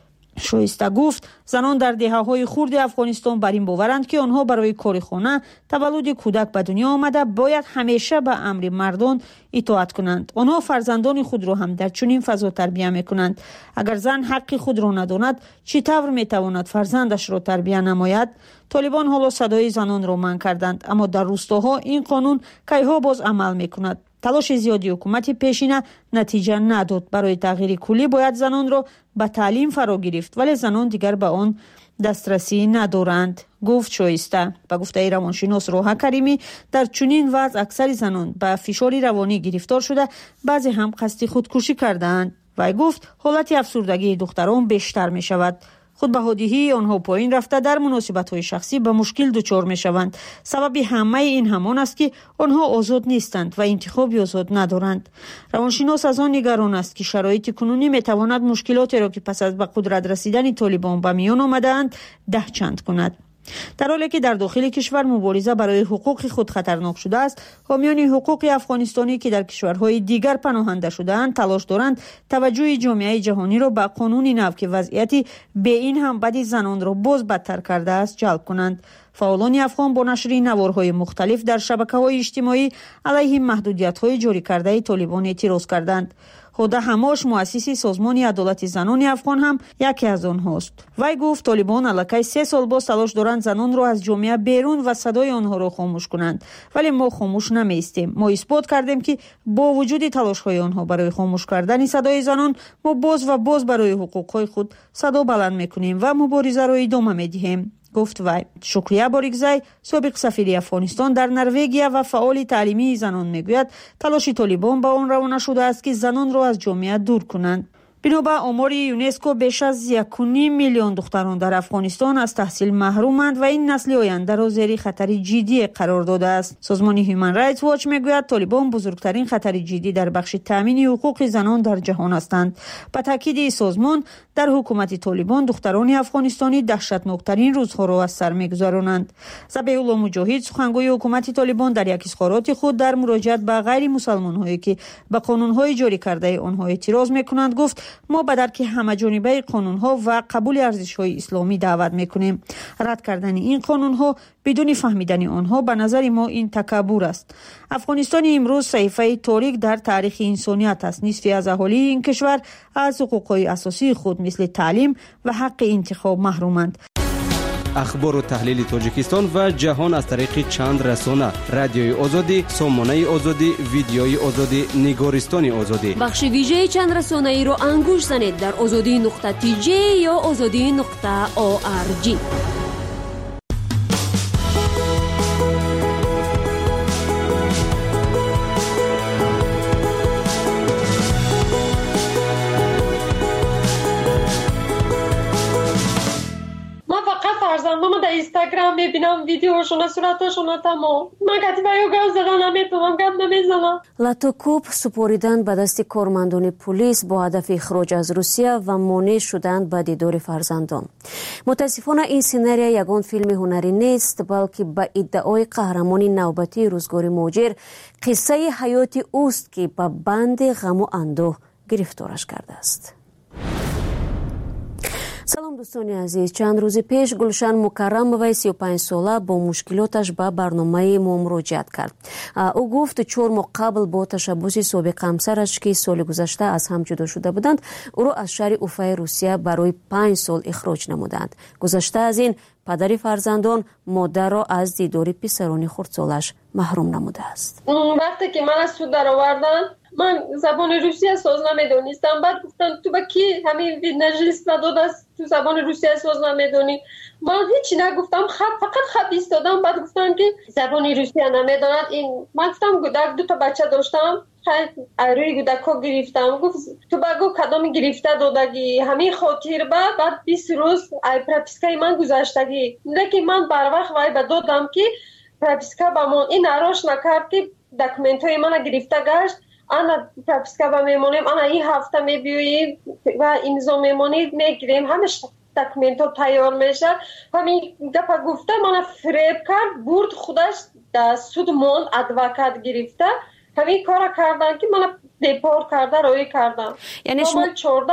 شایسته گفت زنان در دهه‌های خرد افغانستان بر این باورند که آنها برای کار خانه، تولد کودک به دنیا آمده باید همیشه به امر مردان اطاعت کنند. آنها فرزندان خود را هم در چنین فضا تربیت می‌کنند. اگر زن حق خود را نداند، چطور می‌تواند فرزندش را تربیت نماید؟ طالبان حالا صدای زنان را منع کردند، اما در روستاها این قانون کیها باز عمل می‌کند. تلاش زیادی حکومت پیشینه نتیجه نداد. برای تغییر کلی باید زنان را به تعلیم فرا گرفت، ولی زنان دیگر به آن دسترسی ندارند، گفت شایسته. به گفته روانشناس روحا کریمی، در چنین وضع اکثر زنان به فشار روانی گرفتار شده، بعضی هم قصد خودکشی کردند. وی گفت حالت افسردگی دختران بیشتر می شود. خودبهادی‌های آنها پایین رفته، در مناسبت‌های شخصی به مشکل دچار می‌شوند. سبب همه این همان است که آنها آزاد نیستند و انتخابی آزاد ندارند. روانشناس از آن نگران است که شرایط کنونی می‌تواند مشکلاتی را که پس از به قدرت رسیدن طالبان به میان آمده‌اند ده چند کند. در حالی که در داخل کشور مبارزه برای حقوق خود خطرناک شده است، حامیان حقوق افغانستانی که در کشورهای دیگر پناهنده شده‌اند تلاش دارند توجه جامعه جهانی را به قانون نو که وضعیتی به این هم بدی زنان را باز بدتر کرده است جلب کنند. فعالان افغان با نشر نوارهای مختلف در شبکه‌های اجتماعی علیه محدودیت‌های جاری کرده طالبان اعتراض کردند. هدا هماش مؤسس سازمان عدالت زنان افغان هم یکی از آنهاست. وی گفت طالبان الکی 3 سال باز تلاش دارند زنان را از جامعه بیرون و صدای آنها را خاموش کنند، ولی ما خاموش نمی‌ایستیم. ما اثبات کردیم که با وجود تلاش‌های آنها برای خاموش کردن صدای زنان، ما باز و باز برای حقوق‌های خود صدا بلند می‌کنیم و مبارزه را ادامه می‌دهیم، گفت وی. شکریه باریکزی، سابق سفیر افغانستان در نروژ و فعال تعلیمی زنان میگوید تلاش طالبان به آن روانه شده است که زنان را از جامعه دور کنند. بنابر آمار یونسکو بیش از 1.5 میلیون دختران در افغانستان از تحصیل محرومند و این نسل آینده را زیر خطر جدی قرار داده است. سازمان هیومن رایتس واچ میگوید طالبان بزرگترین خطر جدی در بخش تامین حقوق زنان در جهان هستند. به تاکید سازمان، در حکومت طالبان دختران افغانستانی دهشتناکترین روزها را از سر میگذرانند. ذبیح الله مجاهد، سخنگوی حکومت طالبان، در یک اظهارات خود در مراجعت به غیر مسلمان‌هایی که به قانون‌های جاری کرده آنها اعتراض می‌کنند گفت ما به درک همه‌جانبه قانون‌ها و قبول ارزش‌های اسلامی دعوت می‌کنیم. رد کردن این قانون‌ها بدون فهمیدن آنها به نظر ما این تکبر است. افغانستان امروز صحیفه تاریک در تاریخ انسانیت است. نصف از اهالی این کشور از حقوق‌های اساسی خود مثل تعلیم و حق انتخاب محرومند. اخبار و تحلیل تاجیکستان و جهان از طریق چند رسانه: رادیوی آزادی، سامانه آزادی، ویدیوی آزادی، نگارستان آزادی. بخش ویژه چند رسانه‌ای رو انگوش زنید در azadi.tj یا azadi.org. فرزندامو در اینستاگرام میبینم ویدیوشون صورتشون تمام من کتی باید گاز زدن نمیتونم گفت نمیزنم. لاتوکوب سپوریدن به دست کارمندان پلیس با هدف اخراج از روسیه و مانع شدن به دیدار فرزندان. متاسفانه این سناریو یگان فیلم هنری نیست بلکه به ادعای قهرمان نوبتی روزگار مهاجر قصه حیات اوست که به بند غم و اندوه گرفتارش کرده است. سلام دوستان عزیز، چند روز پیش گلشن مکرموی 35 ساله با مشکلاتش به برنامه ما مراجعت کرد. او گفت 4 ماه قبل با تشبوس سابق همسرش که سال گذشته از هم جدا شده بودند او را از شهر اوفای روسیه برای 5 سال اخراج نمودند. گذشته از این پدر فرزندان مادر را از دیدار پسران خردسالش محروم نموده است. وقتی که من از سود در آوردن من زبان روسیه ساز نمیدونستم. بعد گفتن تو با کی همین نجلیس نداد است تو زبان روسیه ساز نمیدونی؟ من هیچی نگفتم، فقط خط ایستادم. بعد گفتن که زبان روسیه نمیداند. این من گفتم گودک 2 بچه داشتم روی گودکا گرفتم. گفت تو بگو کدام گرفته دادگی همین خاطر بعد 20 روز ای پرپیسکای من گذشتگی. لیکن من بر وقت وای به دادم که پرپیسکا با من این اراش نکرد که دکمنت های من گرفته گشت. انا پرپیسکا با میمونیم، انا این هفته میبیوییم و امضا میمونید میگیریم، همش دکمنت ها تیار میشه. همین گپا گفته من فریب کرد، برد خودش در سود من ادوکات گرفته. همین کار کردن که من دیپورت کرده روی کردم. یعنی شما 14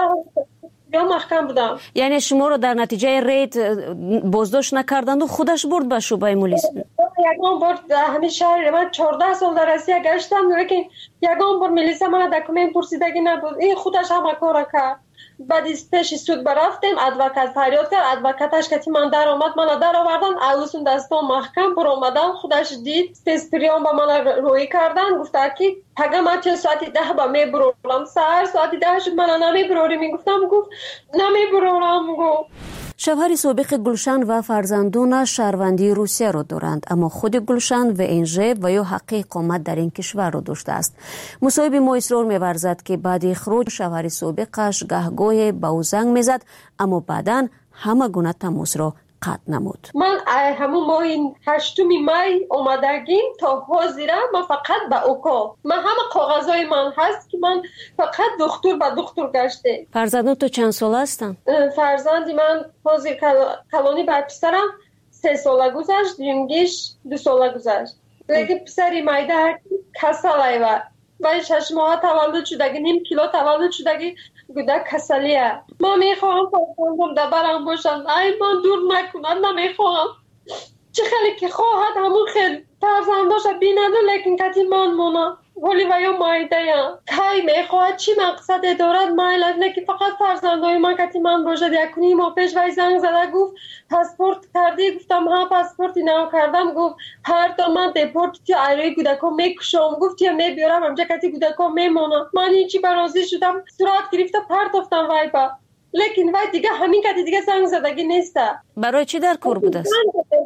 یا محکم بودم. یعنی شما رو در نتیجه رید بازداشت نکردند و خودش برد به شعبه مولیس؟ یگان برد همین شهر. من 14 سال در روسیه گشتم لیکن یگان برد میلیس من دکمنت پرسیدگی نبود. این خودش هم کار کرد. بعد پیش سود برفتیم، ادوکات فریاد کرد، ادوکاتش که من در آمد من در آوردن، اولسون دستام محکم بر آمدن. خودش دید تستریان با من روی کردن. گفته که پگه من چه ساعتی 10 با میبرورم، سهر ساعتی 10 شد من نمیبروری. میگفتم گفت نمیبرورم. گفت شوهر سابق گلشن و فرزندانش شهروندی روسیه را دارند، اما خود گلشن و انژه و یا حق اقامت در این کشور را داشته است. مصاحب ما اصرار می‌ورزد که بعد اخراج شوهر سابقش گهگاه به او زنگ میزد اما بعداً همه گونه تماس را قطع نمود. من همون ماه 8 می اومدگیم تا حاضره من فقط به اوکا من همه کاغذای من هست که من فقط دکتر به دکتر گشته. فرزندان تو چند سال هستن؟ فرزندی من حاضر کلانی بر پسرم 3 ساله گذشت، دیونگیش 2 ساله گذشت. لیکن پسری مایده کسالی و 6 ماه تولد شدگی، نیم کیلو تولد شدگی گودک کسلیه. من میخواهم فرزندم دبرم باشن، ای من دور نکنن. نمیخواهم چه خیلی که خواهد همون خیلی فرزنداش بیننده لیکن کتی من مونا ولی و یا مایده یا کی میخواهد چی مقصد دارد مایلت لیکن فقط فرزندای من کتی من باشد. 1.5 ماه پیش وی زنگ زده گفت پاسپورت کردی؟ گفتم ها پاسپورتی نو کردم. گفت هر تا من دیپورت یا ایروی گودکا میکشم. گفت یا میبیارم همجا کتی گودکا میمونم. من هیچی برازی شدم، سرعت گرفته پرتافتم وی با لیکن وی دیگه همین کتی دیگه زنگ زدگی نیسته. برای چی در کار بوده است؟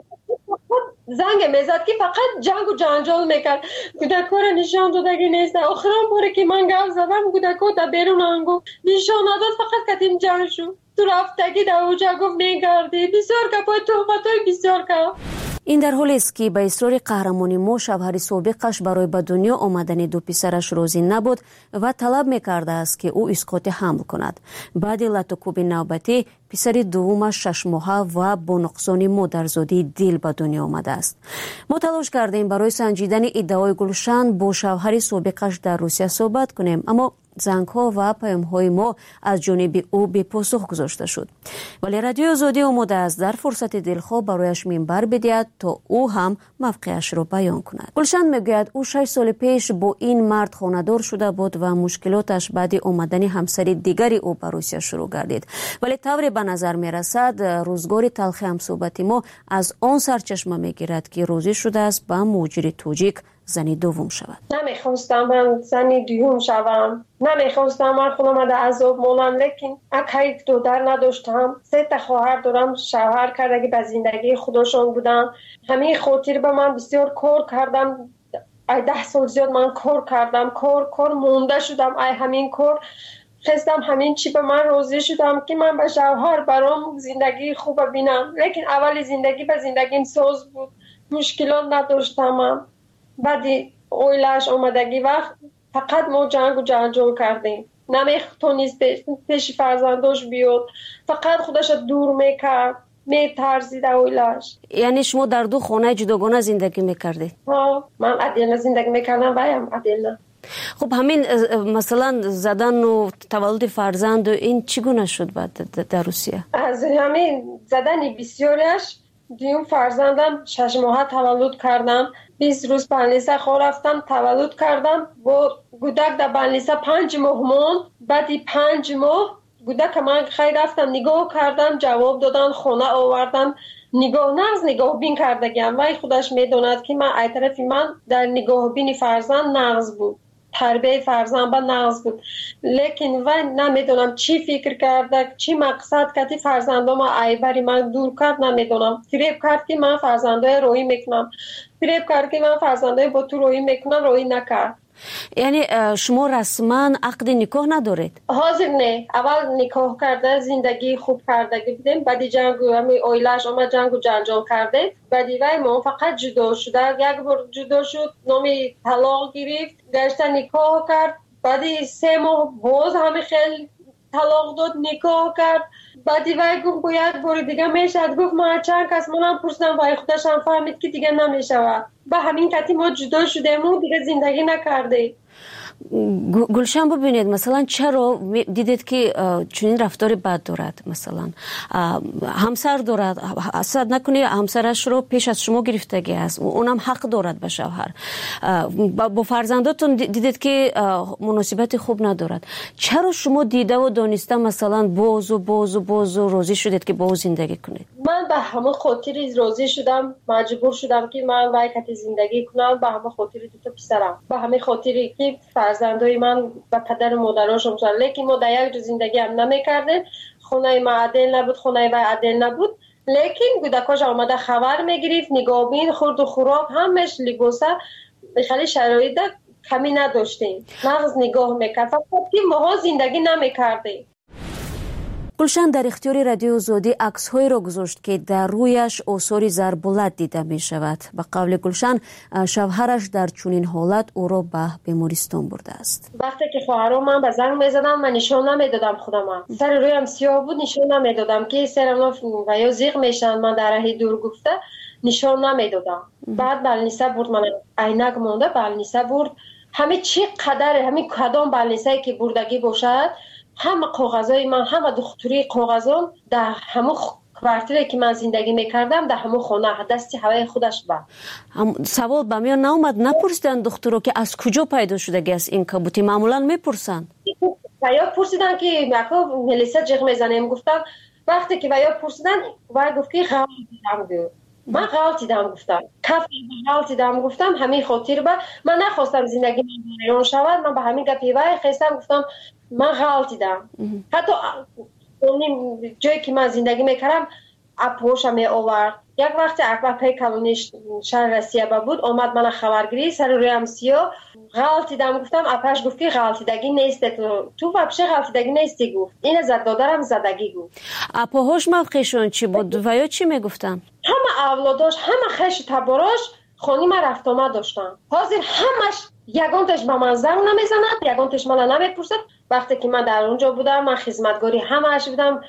زنگ میزد که فقط جنگ و جنجال میکرد. گودکا را نشان دادگی نیست. آخرام باره که من گل زدم گودکا در بیرون انگو نشان نداد، فقط کتیم جنگ شد. تو رفتگی در اوجه گفت میگردی بسیار کپای توقعاتای بسیار کپ. این در حالی است که به اصرار قهرمان ما شوهر سابقش برای به دنیا آمدن 2 پسرش راضی نبود و طلب میکرده است که او اسقاط حمل کند. بعد لاتوکوب نوبتی پسر دومش 6 ماهه و با نقصان مادرزادی دل به دنیا آمده است. ما تلاش کردیم برای سنجیدن ادعای گلشن با شوهر سابقش در روسیه صحبت کنیم اما زنگ‌ها و پیام‌های ما از جانب او به پاسخ گذاشته شد. ولی رادیو آزادی آماده است در فرصت دلخواه برایش منبر بدهد تا او هم موقعش را بیان کند. گلشن میگوید او 6 سال پیش با این مرد خانه‌دار شده بود و مشکلاتش بعد آمدن همسر دیگری او به روسیه شروع گردید. ولی طوری به نظر میرسد روزگار تلخ همصحبت ما از آن سرچشمه میگیرد که راضی شده است با مهاجر تاجیک زنی دوم شود. نمیخواستم من زنی دوم شوم، نمیخواستم من خودم در عذاب مانم، لیکن اگه دختر نداشتم 3 خواهر دارم، شوهر کردگی به زندگی خودشون بودن. همین خاطر به من بسیار کار کردم. 10 سال زیاد من کار کردم، کار مونده شدم. همین کار خواستم همین چی به من روزی شدم که من به جوهر برام زندگی خوب ببینم. لیکن اول زندگی به زندگیم سوز بود، مشکلات نداشتم. بعدی اویلش آمدگی وقت فقط ما جنگ و جنجال کردیم، نمیتونست پیش فرزنداش بیاد، فقط خودش دور میکرد، میترسید اویلش. یعنی شما در دو خانه جداگانه زندگی میکردید؟ ها، من عدیل زندگی میکردم ویم عدیل. خب همین مثلا زدن و تولد فرزند و این چگونه شد بعد در روسیه؟ از همین زدن بسیارش دیوم فرزندم 6 ماه تولد کردم. 20 روز بلنیسه خواه رفتم تولد کردم. با گودک در بلنیسه 5 ماه موند. بعدی 5 ماه گودک من خیلی رفتم نگاه کردم، جواب دادن، خونه آوردم، نگاه نقض نگاه بین کردگیم. وی خودش میدوند که من ای طرفی من در نگاه بین فرزند نقض بود، تربیه فرزند با نقض بود. لیکن وی نمیدونم چی فکر کرده، چی مقصد کردی فرزندم ما ای بری من دور کرد، نمیدونم. فریب کرد که من فرزندای روی میکنم، فریب کرد که من فرزندای با تو روی میکنم، روی نکرد. یعنی شما رسما عقد نکاح ندارید؟ حاضر نه. اول نکاح کرده، زندگی خوب کرده بودیم، بعدی جنگ و همی اویلش آمد جنگ و جنجال کرده. بعدی وی ما فقط جدا شده، یک بار جدا شد، نامی طلاق گرفت، گشته نکاح کرد. بعدی 3 ماه باز همه خیلی طلاق داد، نکاح کرد. بعدی وی گفت باید بار دیگه میشد. گفت من چند کس منم پرسیدم، وی خودش هم فهمید که دیگه نمیشود. با همین کتی ما جدا شدیم و دیگه زندگی نکرده. گلشن ببینید مثلا چرا دیدید که چنین رفتار بد دارد؟ مثلا همسر دارد، حسد نکنید همسرش رو پیش از شما گرفتگی است، اونم حق دارد به شوهر. با فرزنداتون دیدید که مناسبت خوب ندارد. چرا شما دیده و دانسته مثلا باز و راضی شدید که با زندگی کنید؟ من به همه خاطری راضی شدم، مجبور شدم که من وایکت زندگی کنم. به همه خاطری 2 تا پسرم، به همه خاطری که فرزندای من و پدر و مادراشم شدن. لیکن ما در یک جو زندگی هم نمیکردیم. خونه ما عدل نبود، خونه ما عدل نبود. لیکن گودکاش آمده خبر میگرفت، نگاهبین، خورد و خوراک همش لباسه خیلی شرایط کمی نداشتیم. نقض نگاه میکرد، فقط که ما زندگی نمیکردیم. گلشن در اختیار رادیو آزادی عکس‌هایی را گذاشت که در رویش آثار ضربالت دیده می شود. به قول گلشن شوهرش در چنین حالت او را به بیمارستان برده است. وقتی که خواهرام من به زنگ می‌زدم من نشون نمیدادم خودم. سر رویم سیاه بود، نشون نمیدادم که سرم و یا زیغ میشن. من در راه دور گفته نشون نمیدادم. بعد بلنیسه برد، من عینک مونده، بلنیسه برد. همه چی قدر همین کدام بلنیسه که بردگی باشد، همه کاغذای من، همه دختری کاغذام در همه کوارتری که من زندگی میکردم در همه خانه دستی هوای خودش با. سوال به میان ناومد نپرسیدن دخترو که از کجا پیدا شده است این کبوتی؟ معمولا میپرسن. یا پرسیدن که مکا ملیسا جغ میزنیم. گفتم وقتی که یا پرسیدن و گفت که غلطیدم. من غلطیدم گفتم، کف غلطیدم گفتم. همین خاطر با من نخواستم زندگی من ویران شود. من به همین گپی وای خواستم گفتم من غلطیدم. حتی اون جایی که من زندگی میکردم اپوشم می آورد. یک وقت اکبر پی کلونیش شهر رسیه بود، آمد من خبرگیری سر رویم سیاه. غلطیدم گفتم. اپش گفت که غلطیدگی نیست، تو وابشه غلطیدگی نیستی. گفت این زد دادرم زدگی گفت. اپاهاش موقعشون چی بود و یا چی میگفتن؟ همه اولاداش، همه خش تباراش خانی من رفت آمد داشتن. حاضر همش یگانتش به من زنگ نمیزند، یگانتش من نمیپرسد. وقتی که من در اونجا بودم من خدمتگاری همه‌اش بودم،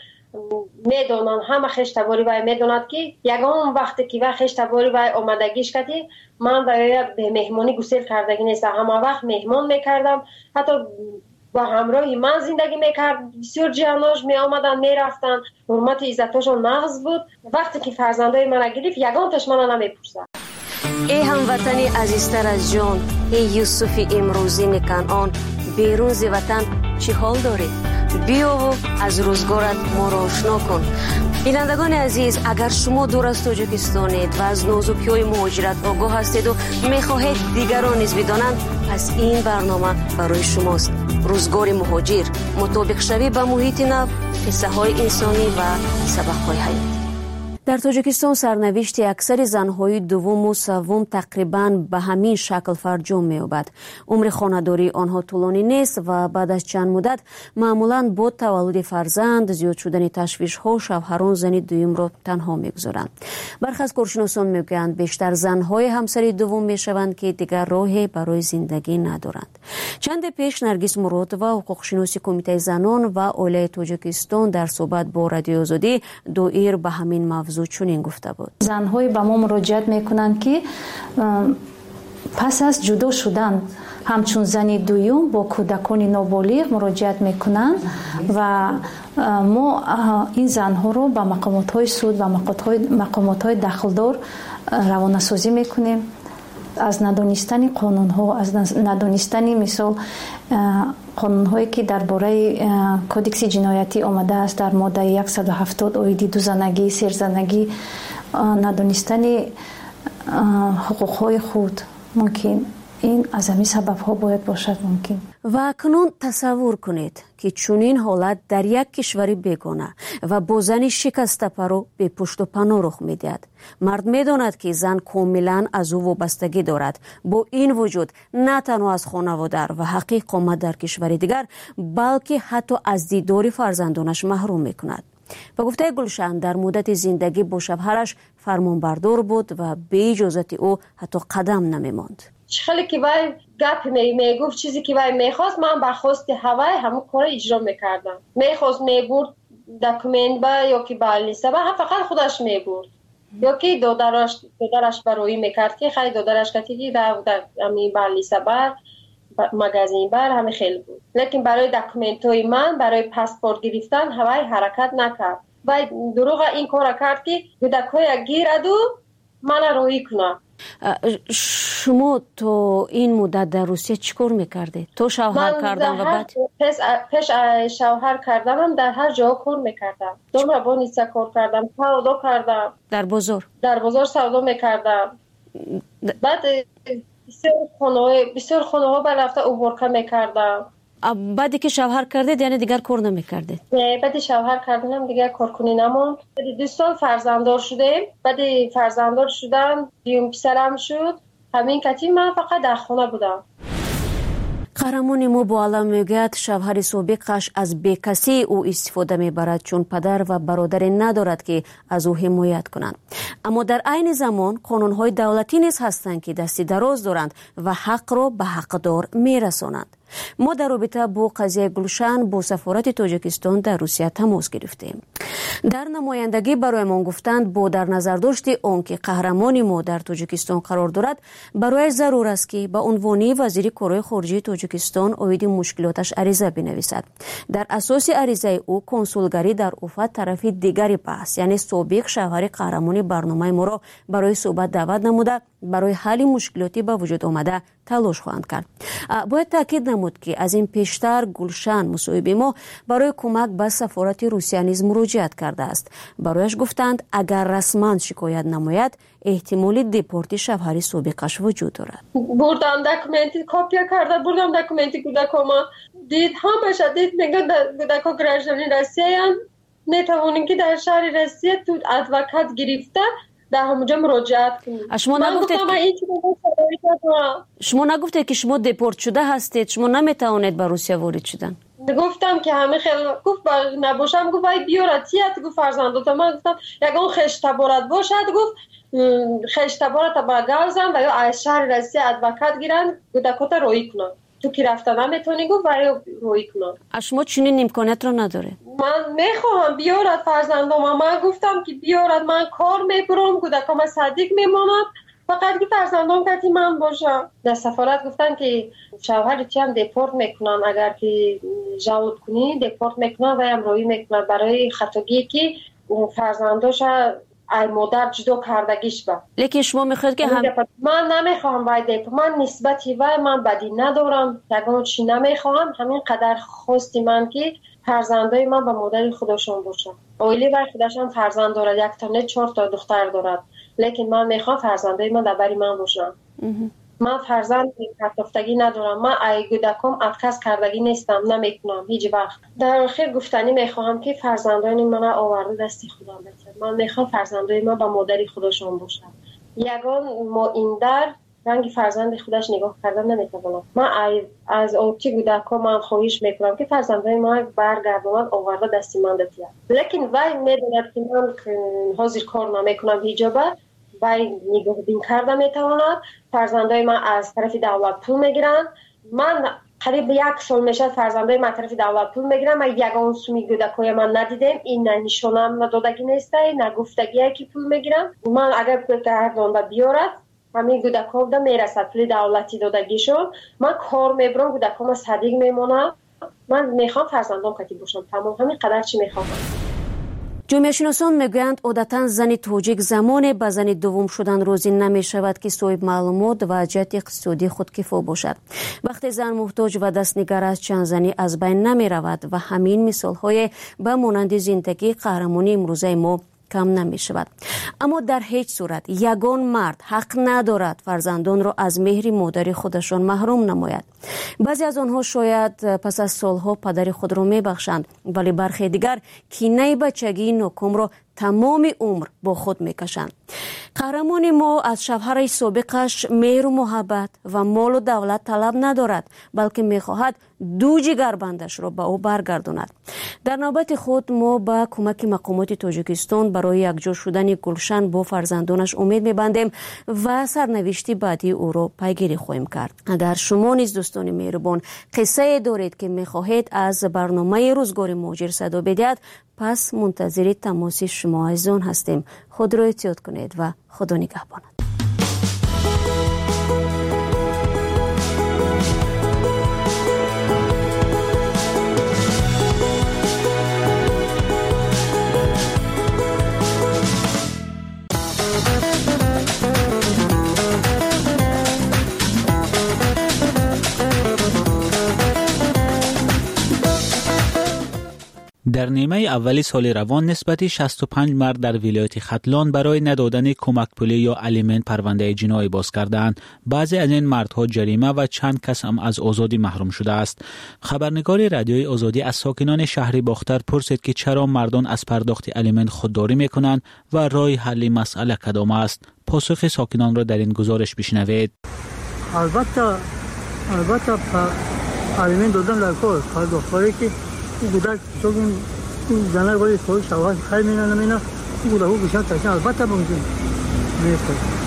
میدونن همه خش تباری وای میدوند که یگان وقتی که وای خش تباری وای آمدگیش کردی من وای به مهمانی گسیل کردگی نیست. همه وقت مهمان میکردم، حتی با همراهی من زندگی میکرد. بسیار جیاناش می آمدن می رفتن، حرمت عزتاشون نقض بود. وقتی که فرزندای من گرفت یگانتش من نمیپرسد. ای هموطنی عزیزتر از جان، ای یوسف امروزین کنعان، بیرون ز وطن چی حال داری؟ بیا و از روزگارت ما را آشنا کن. بینندگان عزیز، اگر شما دور از تاجیکستانید و از نازوکی‌های مهاجرت آگاه هستید و میخواهید دیگران نیز بدانند، پس این برنامه برای شماست. روزگار مهاجر، مطابق شوی با محیط نو، قصه های انسانی و سبق های حیات. در تاجیکستان سرنوشت اکثر زنهای دوم و سوم تقریباً به همین شکل فرجام می‌یابد. عمر خانه‌داری آنها طولانی نیست و بعد از چند مدت معمولاً با تولد فرزند، زیاد شدن تشویش‌ها، شوهران زن دوم را تنها می‌گذارند. برخی از کارشناسان می‌گویند بیشتر زنهای همسر دوم می‌شوند که دیگر راهی برای زندگی ندارند. چند پیش نرگس مرادова حقوق‌شناسی کمیته زنان و عائله تاجیکستان در صحبت با رادیو آزادی دایر به همین موضوع چنین گفته بود. زن‌های به ما مراجعت می‌کنند که پس از جدا شدن همچون زنی دوم با کودکان نابالغ مراجعت میکنند و ما این زنها رو به مقامات‌های سود و مقامات‌های دخلدار روانه‌سازی میکنیم. از ندانستن قانون‌ها، از ندانستن مثال قانون‌هایی که درباره کودکس جنایتی آمده است در ماده 170 آیه 2 زنگی، سرزنگی، ندانستن حقوق‌های خود ممکن این از همین سبب‌ها باید باشد ممکن. و اکنون تصور کنید که چنین حالت در یک کشور بیگانه و با زنی شکسته پرو به پشت و پناه رخ می‌دهد. مرد می‌داند که زن کاملاً از او وابستگی دارد. با این وجود نه تنها از خانواده و حق اقامت در کشور دیگر بلکه حتی از دیدار فرزندانش محروم می‌کند. به گفته گلشن در مدت زندگی با شوهرش فرمانبردار بود و به اجازت او حتی قدم نمی‌ماند. خیلی که وای گپ میگفت چیزی که وای میخواست من به خواست هوای همون کار اجرا میکردم. میخواست میبرد دکومنت با یا که بالیسه با فقط خودش میبرد یا که دادرش برای میکرد که خیلی دادرش کتی که در همین بالیسه بر مگزین بر همه خیلی بود. لیکن برای دکومنت های من برای پاسپورت گرفتن هوای حرکت نکرد. وای دروغ این کار کرد که کودکای گیرد و من روی کنه. شما تو این مدت در روسیه چیکار میکردید؟ تو شوهر کردن و بعد؟ پیش شوهر کردنم در هر جا کار میکردم. دوم با نیسا کار کردم، سودا کردم. در بازار سودا میکردم. بعد بسیار خانه ها برفته اوورکا میکردم. بعدی که شوهر کردید یعنی دیگر کار نمیکردید؟ نه، بعد شوهر کردنم دیگر کار کنی نموند. 2 سال فرزنددار شدیم. بعد فرزنددار شدم دیوم پسرم شد. همین کتی من فقط در خانه بودم. قهرمان ما با علم میگوید شوهر سابقش از بیکسی او استفاده میبرد چون پدر و برادر ندارد که از او حمایت کنند. اما در عین زمان قانونهای دولتی نیز هستند که دستی دراز دارند و حق را به حقدار میرسانند. ما در رابطه با قضیه گلشن با سفارت تاجیکستان در روسیه تماس گرفتیم. در نمایندگی برایمان گفتند با در نظر داشت آنکه قهرمان ما در تاجیکستان قرار دارد برای ضرور است که به عنوان وزیر کارهای خارجه تاجیکستان اوید مشکلاتش عریضه بنویسد. در اساس عریضه او کنسولگری در اوفا طرف دیگری بحث یعنی سابق شوهر قهرمان برنامه ما را برای صحبت دعوت نموده برای حل مشکلاتی به وجود آمده تلاش خواهند کرد. باید تاکید نمود که از این پیشتر گلشن مصاحب ما برای کمک به سفارت روسیه نیز مراجعت کرده است. برایش گفتند اگر رسما شکایت نماید احتمال دیپورت شوهر سابقش وجود دارد. بردم دکومنتی کاپیا کرده بردم دکومنتی کودکما دید همش دید میگن کودکا گراجانی روسیه نمیتونن که در شهر روسیه تو ادوکات گرفته در همونجا مراجعت کنید. شما نگفتید که شما دیپورت شده هستید، شما نمیتوانید به روسیه وارد شدن. گفتم که همه خیلی گفت نباشم گفت وای بیارتیت گفت فرزندات من گفتم یگان خشتبارت باشد گفت خشتبارت با گازم و یا از شهر روسیه ادوکات گیرن کودکات روی کنن. تو که رفتن نمیتونی گفت ولی روی کنن. شما چنین امکانیت رو نداره؟ من میخواهم بیارد فرزندام. من گفتم که بیارد من کار میبرم کودکام صدیق میمانم فقط که فرزندام کتی من باشم. در سفارت گفتن که شوهرت هم دیپورت میکنن اگر که جواب کنی دیپورت میکنن و هم روی میکنن برای خطاگی که فرزنداش ای مادر جدا کردگیش با. لیکن شما میخواید که من نمیخوام باید من نسبتی و من بدی ندارم یگان چی نمیخوام همین قدر خواستی من که فرزندای من با مادر خودشون باشن. اولی و خودشون فرزند دارد 1 تا نه 4 تا دختر دارد لیکن من میخوام فرزندای من در بری من باشن. من فرزند پرتافتگی ندارم. من ای کودکم اتکاس کردگی نیستم، نمیکنم هیچ وقت. در آخر گفتنی میخواهم که فرزندان من آورده دستی خدا بده. من میخوام فرزندای من با مادری خودشون باشن. یگان این در رنگ فرزند خودش نگاه کردن نمیتونم. من از اوتی کودکم من خواهش میکنم که فرزندای من برگردونن آورده دستی من دادید. لیکن وای میدوند که من حاضر کار نمیکنم حجابه. وای نگاه بین کرده میتواند. فرزندای من از طرف دولت پول میگیرن. من قریب 1 سال میشه فرزندای من طرف دولت پول میگیرن. من یگان سومی کودکای من ندیدم. این نه نشونم ندادگی نیسته، نه گفتگیه که پول میگیرن. من اگر پول گردونده بیارد همین کودکام دا میرسد پول دولتی دادگیشون. من کار میبرم کودکام صدیق میمونم. من میخوام فرزندام کتی باشم. تمام همین قدر چی میخوام. جامعه شناسان میگویند عادتا زن توجیک زمان به زن دوم شدن روزی نمی شود که صاحب معلومات و جهت اقتصادی خودکفا باشد. وقتی زن محتاج و دستنگر است چند زنی از بین نمی رود و همین مثال های به مانند زندگی قهرمانی امروزه ما کم نمی شود. اما در هیچ صورت یگان مرد حق ندارد فرزندان را از مهر مادر خودشان محروم نماید. بعضی از آنها شاید پس از سالها پدر خود را می بخشند، ولی برخی دیگر کینه بچگی ناکام را تمام عمر با خود میکشند. قهرمان ما از شوهر سابقش مهر و محبت و مال و دولت طلب ندارد، بلکه میخواهد 2 جگربندش را به او برگرداند. در نوبت خود ما با کمک مقامات تاجیکستان برای یکجا شدن گلشن با فرزندانش امید میبندیم و سرنوشت بعدی او را پیگیری خواهیم کرد. اگر شما نیز دوستان مهربان قصه دارید که میخواهید از برنامه روزگار مهاجر صدا بدهید، پس منتظر تماس شما عزیزان هستیم. خود را احتیاط کنید و خدا نگهبان. در نیمه اولی سال روان نسبت 65 مرد در ولایت ختلان برای ندادن کمک پولی یا الیمنت پرونده جنایی باز کردند. بعضی از این مردها جریمه و چند کس هم از آزادی محروم شده است. خبرنگار رادیوی آزادی از ساکنان شهر باختر پرسید که چرا مردان از پرداخت الیمنت خودداری میکنند و راه حل مسئله کدام است. پاسخ ساکنان را در این گزارش بشنوید. البته الیمنت دادن لکار پرداخت که بودک چون زنای ولی خود شواهد خیلی نمی‌نه بوده او بشن تاکن البته ممکن نیست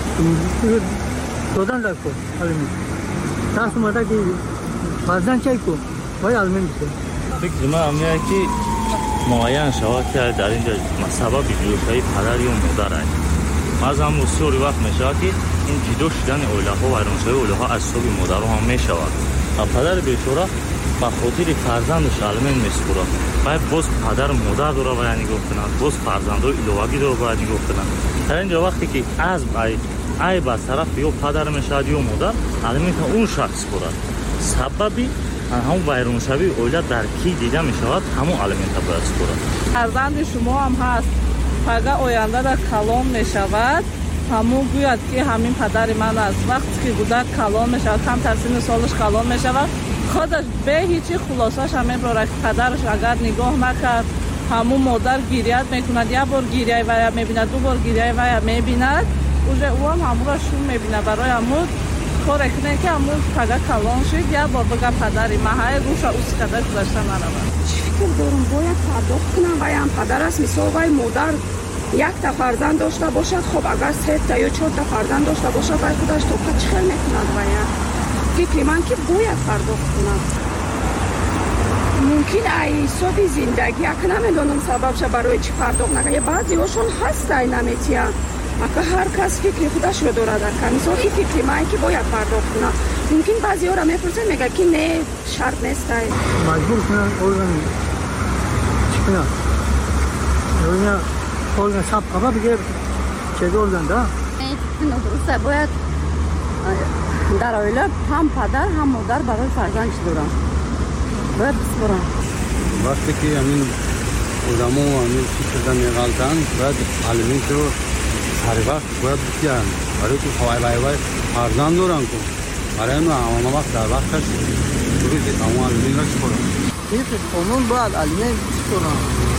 دادن لکو علمی تاس ماده که فرزند چای کو وای علمی میشه فکر ما همیه که معین شود که در اینجا سبب جلوش‌های پدر یا مادر است. از هم اصولی وقت میشه که این جدا شدن اولها و رونش‌های اولها از صوب مادر هم میشود و پدر بیچاره با خاطر فرزندش علمین میسپره. باید باز پدر مادر داره باید نگاه کنند، باز فرزندای الوهی داره باید نگاه کنند. در اینجا وقتی که از ای با طرف یا پدر میشد یا مادر علمین تا اون شخص برد سببی همون ویرانشوی اولاد در کی دیده میشود همون علمین تا باید سپره. فرزند شما هم هست اگر آینده در کلام میشود همون گوید که همین پدر من است. وقتی که کودک کلام میشود کم تر سن سالش کلام میشود خودش به هیچی خلاصش همین برای پدرش اگر نگاه نکرد همون مادر گریت میکند، یک بار گریه ویا میبیند، 2 بار گریه ویا میبیند او هم همون را شون میبینه برای همون کار کنه که همون پدر کلام شد یک بار بگم پدری من های روش اوز کده گذاشته نرود. چی فکر دارم باید پرداخت کنم ویا هم پدر است مثال وی مادر 1 تا فرزند داشته باشد خب اگر 3 تا یا 4 تا فرزند داشته باشد وی خودش تو چه خیلی میکند ویا فکر من که باید پرداخت کنم. ممکن ای حساب زندگی یک نمیدونم سببش برای چی پرداخت نکنه. بعضی هاشون هست ای نمیتیه اگه هر کس فکر خودش رو دارد که مثلا این فکر من که باید پرداخت کنم. ممکن بعضی ها را میپرسن میگه که نه شرط نیست ای مجبور کنن اولن چی کنن اولن سب اما بگه چه دولن دا درسته باید در آیله هم پدر هم مادر برای فرزندش دارن باید بسپرن. وقتی که همین علما و همین چی کردن میغلطن باید علمین رو هر وقت باید بسیارن برای که خواه فرزند دارن کن برای اون اما وقت در وقتش شروع تمام آلومین را چکارم این قانون باید آلومین چکارم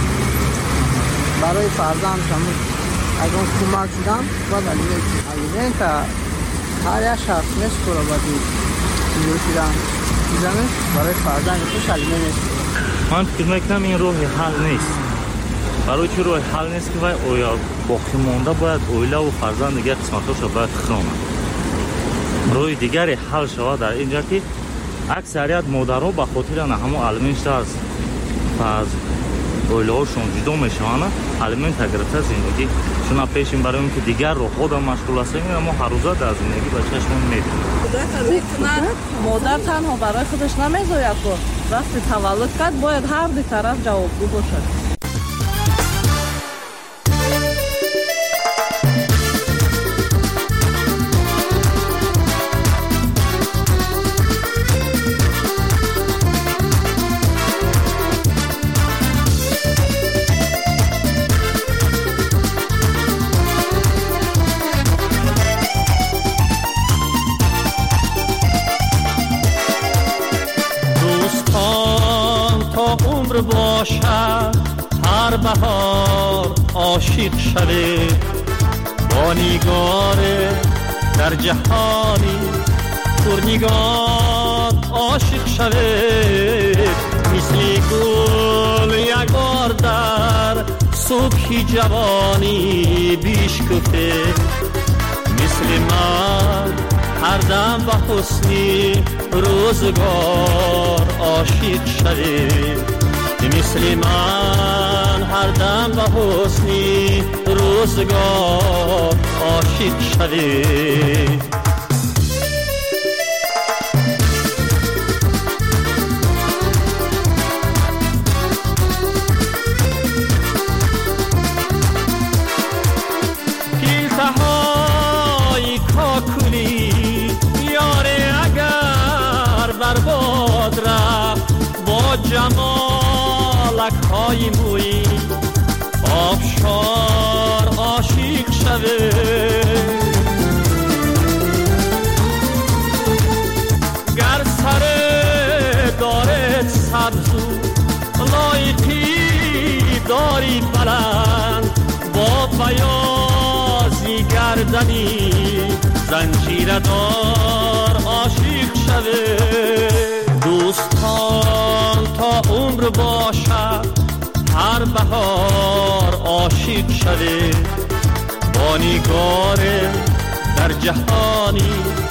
برای فرزند همون اگر کمک شدم باید آلومین که هر یک شخص نشکره باید میوشیدم زمین برای فرزند خوش آلومین نشکره. من فکر میکنم این راه حل نیست. برای چی راه حل نیست که باقی مانده باید اویله و فرزند دیگر قسمتاش را باید خرانند. روی دیگری حل شود در اینجا که اکثریت مادرها به خاطر همون آلومینش از اویله هاشون جدا میشوند آلومین گرفته زندگی چون پیشین برای اون که دیگر رو خودم مشغول هستیم اما هر روزه در زندگی بچه‌شون میدونن. مادر تنها برای خودش نمیذاره که وقتی تولد کرد باید هر دو طرف جوابگو باشه. باشد هر بهار عاشق شوید با نگار در جهانی پرنگار عاشق شوید مثل گل یک بار در صبح جوانی بیشکفه مثل من هر دم به حسنی روزگار عاشق شوید مثل من هر دم به حسنی روزگار عاشق شوید. پیلتهای کاکولی یاره اگر برباد رفت با جمالک های موی آبشار عاشق شوید گر سر دارد سبزو لایقی داری بلند با بیازی گردنی زنجیر دار عاشق شوید دوستان تا عمر باشد هر بهار عاشق شوید با نگار در جهانی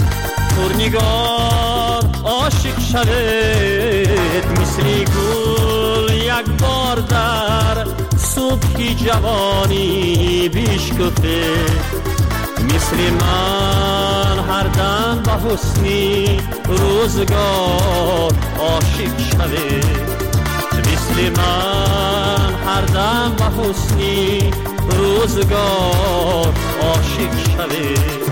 پرنگار عاشق شوید مثل گل یک بار در صبح جوانی بیشکفه مثل من هر دم به حسنی روزگار عاشق شوید مثل من هر دم به حسنی روزگار عاشق شوید.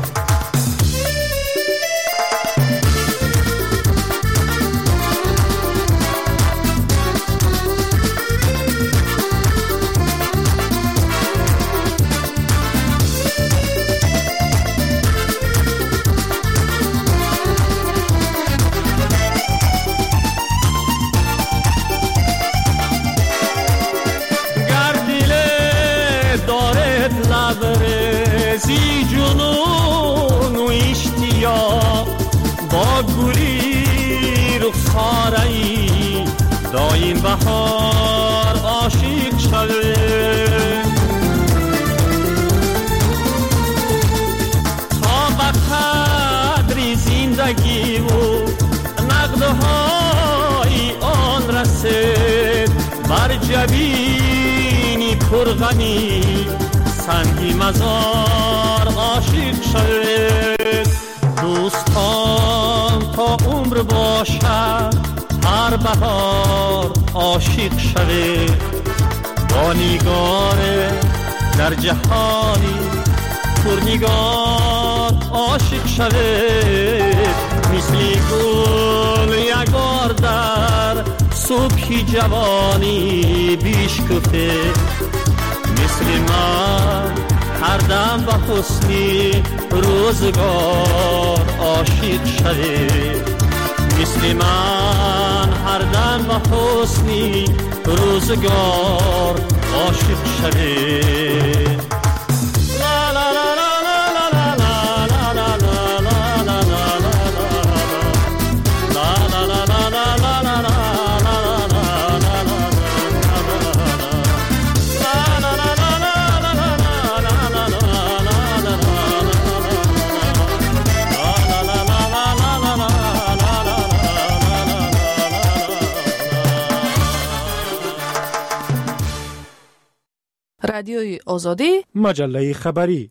زی جنون و اشتیاق با گلی رخساره‌ای دایم بهار عاشق شوید تا به قدر زندگی و نقدهای آن رسید بر جبینی پرغمی سنگی مزار عاشق شوید دوستان تا عمر باشد هر بهار عاشق شوید با نگار در جهانی پرنگار عاشق شوید مثل گل یک بار در صبح جوانی بیشکفه مثل من هر دم به حسنی روزگار عاشق شوی مثل من هر دم به حسنی روزگار عاشق شوی رادیوی آزادی مجله خبری.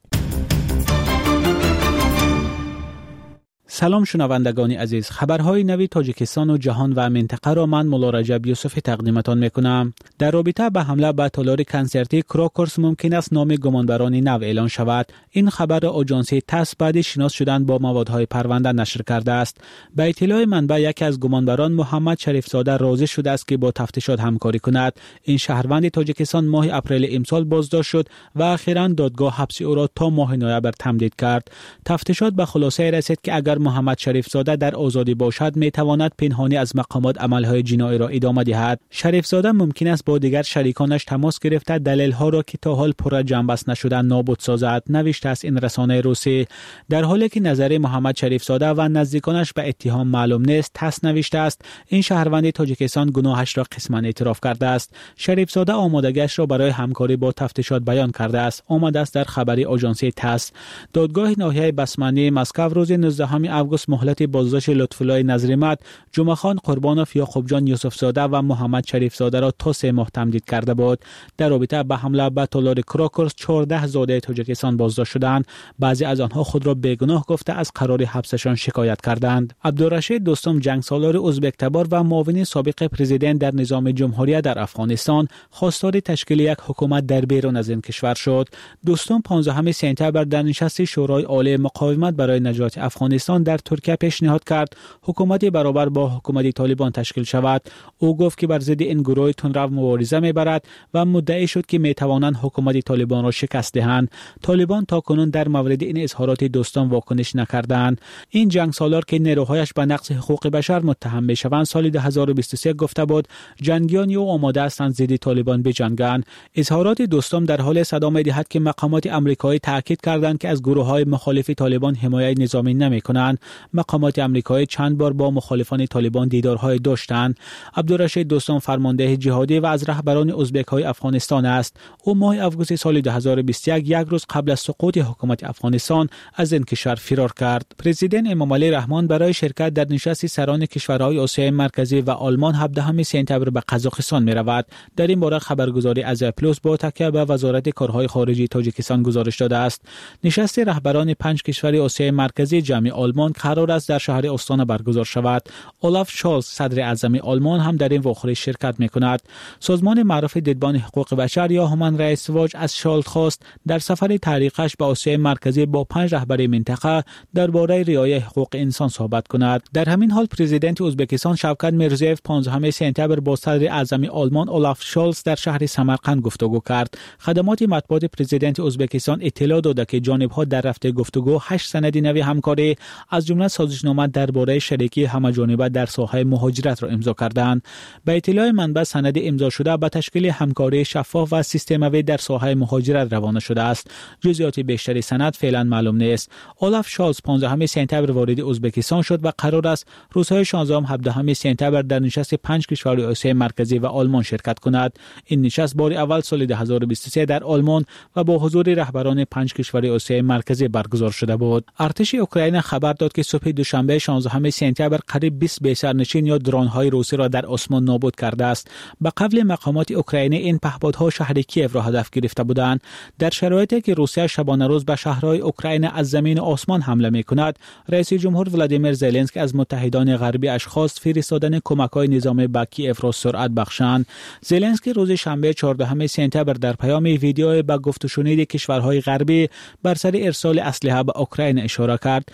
سلام شنوندگان عزیز، خبرهای نوی تاجیکستان و جهان و منطقه را من مولا رجب یوسفی تقدیمتان میکنم. در رابطه به حمله به تالار کنسرتی کراکورس ممکن است نام گمانبران نو اعلان شود. این خبر را آژانس تاس بعد شناس شدن با موادهای پرونده نشر کرده است. به اطلاع منبع یکی از گمانبران محمد شریف زاده راضی شده است که با تفتیشات همکاری کند. این شهروند تاجیکستان ماه اپریل امسال بازداشت شد و اخیراً دادگاه حبس او را تا ماه نوامبر تمدید کرد. تفتیشات به خلاصه رسید که اگر محمد شریف زاده در آزادی باشد می تواند پنهانی از مقامات عملهای جنایی را ادامه دهد. شریف زاده ممکن است با دیگر شریکانش تماس گرفته دلیل ها را که تا حال پر جنبش نشدن نابود سازد، نوشته است این رسانه روسی. در حالی که نظر محمد شریف زاده و نزدیکانش به اتهام معلوم نیست، تاس نوشته است این شهروند تاجیکستان گناهش را قسما اعتراف کرده است. شریف زاده آمادگیش را برای همکاری با تفتیشات بیان کرده است. آمده است در خبری آژانس تاس. دادگاه ناحیه بسمانی مسکو روز 19 اوگوست مهلت بازداشت لطف‌الله نظریمت، جمعه خان قربانوف یعقوب جان یوسف زاده و محمد شریف زاده را تا 3 ماه تمدید کرده بود. در رابطه با حمله به تالار کراکورس 14 زاده تاجیکستان بازداشت شدند. بعضی از آنها خود را بیگناه گفته از قرار حبسشان شکایت کردند. عبدالرشید دوستم جنگسالار ازبک تبار و معاون سابق پرزیدنت در نظام جمهوری در افغانستان خواستار تشکیل یک حکومت در بیرون از این کشور شد. دوستم 15 سپتامبر در نشست شورای عالی مقاومت برای نجات افغانستان در ترکیه پیشنهاد کرد حکومتی برابر با حکومت طالبان تشکیل شود. او گفت که بر ضد این گروه تندرو مبارزه میبرد و مدعی شد که میتوانند حکومت طالبان را شکست دهند. طالبان تاکنون در مورد این اظهارات دوستان واکنش نکردند. این جنگ سالار که نیروهایش به نقض حقوق بشر متهم میشوند سال 2023 گفته بود جنگیان او آماده هستند ضد طالبان بجنگند. اظهارات دوستان در حال صدا میدهد که مقامات آمریکایی تاکید کردند که از گروه‌های مخالف طالبان حمایت نظامی نمی‌کنند. مقامات آمریکایی چند بار با مخالفان طالبان دیدارهای داشتند. عبدالرشید دوستان فرمانده جهادی و از رهبران ازبک‌های افغانستان است. او ماه آگوست سال 2021 یک روز قبل از سقوط حکومت افغانستان از این کشور فرار کرد. پرزیدنت امام علی رحمان برای شرکت در نشست سران کشورهای آسیای مرکزی و آلمان 17 سپتامبر به قزاقستان می‌رود. در این باره خبرگزاری آزیا پلوس با تکیه به وزارت کارهای خارجی تاجیکستان گزارش داده است. نشست رهبران 5 کشور آسیای مرکزی جمعی آلمان قرار است در شهر استان برگزار شود. اولاف شالز صدر اعظم آلمان هم در این واقعه شرکت می‌کند. سازمان معروف دیدبان حقوق بشر یا هومن رایتس واچ از شالز خواست در سفر تاریخش به آسیای مرکزی با 5 رهبر منطقه درباره رعایت حقوق انسان صحبت کند. در همین حال پرزیدنت ازبکستان شوکت میرزیف 15 سپتامبر با صدر اعظم آلمان اولاف شالز در شهر سمرقند گفتگو کرد. خدمات مطبوعات پرزیدنت ازبکستان اطلاع داده که جانب‌ها در رفته گفتگو 8 سند نوی همکاری از جمله سازشنامه درباره شریکی همه‌جانبه در ساحه مهاجرت را امضا کردند. به اطلاع منبع سند امضا شده به تشکیل همکاری شفاف و سیستماتی در ساحه مهاجرت روانه شده است. جزئیات بیشتری سند فعلا معلوم نیست. اولاف شالز 15 سپتامبر وارد ازبکستان شد و قرار است روزهای 16 و 17 سپتامبر در نشست 5 کشور آسیای مرکزی و آلمان شرکت کند. این نشست بار اول سال 2023 در آلمان و با حضور رهبران 5 کشور آسیای مرکزی برگزار شده بود. ارتش اوکراین خبر داد که صبح دوشنبه 16 سپتامبر قریب 20 بی‌سرنشین یا درون‌های روسی را در آسمان نابود کرده است. به قول مقامات اوکراینی این پهپادها شهر کیف را هدف گرفته بودند. در شرایطی که روسیه شبانه روز به شهرهای اوکراین از زمین و آسمان حمله می‌کند، رئیس جمهور ولادیمیر زلنسکی از متحدان غربی خواست فرستادن کمک‌های نظامی به کیف را سرعت بخشند. زلنسکی روز شنبه 14 سپتامبر در پیام ویدیویی به گفت و شنید کشورهای غربی بر سر ارسال اسلحه به اوکراین اشاره کرد. زلنسکی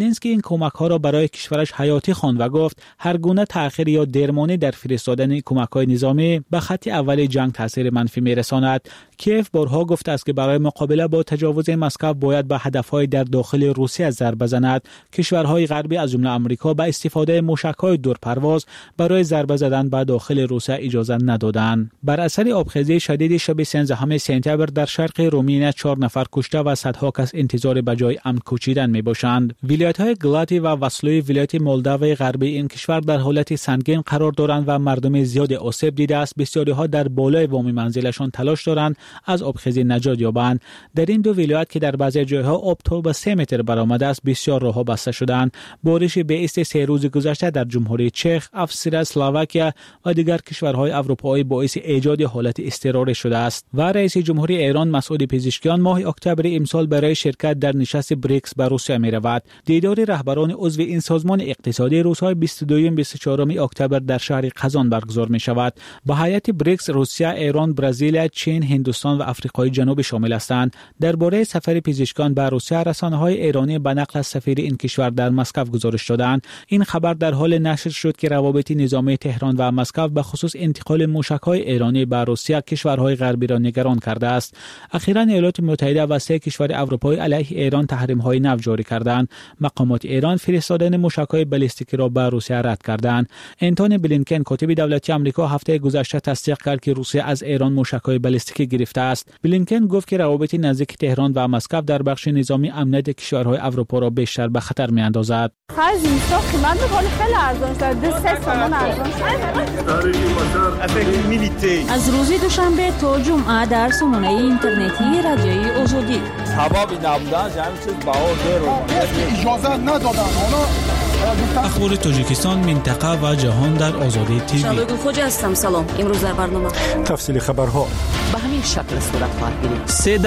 زلنسکی این کمک‌ها را برای کشورش حیاتی خواند و گفت هر گونه تأخیر یا درمانی در فرستادن کمک‌های نظامی به خط اول جنگ تاثیر منفی می‌رساند. کیف بارها گفته است که برای مقابله با تجاوز مسکو باید به هدف‌های در داخل روسیه ضربه بزند. کشورهای غربی از جمله آمریکا با استفاده موشک‌های دورپرواز برای ضربه زدن به داخل روسیه اجازه ندادند. بر اثر آبخیزی شدید شب 13 سپتامبر در شرق رومانیه 4 نفر کشته و صدها کس انتظار به جای امن کوچیدن میباشند. ولایت‌های گلاتی و واسلوی ولایت مولداوی غربی این کشور در حالت سنگین قرار دارند و مردم زیاد آسیب دیده است. بسیاری‌ها در بالای بام منزلشان تلاش دارند از آبخیزی نجات یابند. در این دو ولایت که در بعضی جایها آب تا به 3 متر برآمده است، بسیار راه‌ها بسته شدند. بارش بیست 3 روز گذشته در جمهوری چک، افسرا، اسلواکیا و دیگر کشورهای اروپایی باعث ایجاد حالت اضطراری شده است. و رئیس جمهوری ایران مسعود پزشکیان ماه اکتبر امسال برای شرکت در نشست بریکس به روسیه می رود. دیدار رهبران عضو این سازمان اقتصادی روزهای 22-24 اکتبر در شهر قزان برگزار می شود. با هیئت بریکس روسیه، ایران، برزیل، چین، هندوستان و آفریقای جنوبی شامل هستند. درباره سفر پزشکان به روسیه، رسانه‌های ایرانی به نقل از سفیر این کشور در مسکو گزارش دادند. این خبر در حال نشر شد که روابط نظامی تهران و مسکو به خصوص انتقال موشک‌های ایرانی به روسیه کشورهای غربی را نگران کرده است. اخیراً ایالات متحده و 3 کشور اروپایی علیه ایران تحریم‌های نو جاری کردند. مقامات ایران فرستادن موشک‌های بالستیکی را به روسیه رد کردند. انتونی بلینکن کاتب دولتی آمریکا هفته گذشته تصدیق کرد که روسیه از ایران موشک‌های بالستیکی گرفته است. بلینکن گفت که روابط نزدیک تهران و مسکو در بخش نظامی امنیت کشورهای اروپا را بیشتر به خطر می‌اندازد. از روز دوشنبه تا جمعه در سامانه اینترنتی رادیوی آزادی اجازه ندادن. اخبار تاجیکستان، منطقه و جهان در آزادی تیوی. شادو خوجا هستم. سلام. امروز در برنامه تفصیل خبرها به همین شکل صورت خواهد گرفت.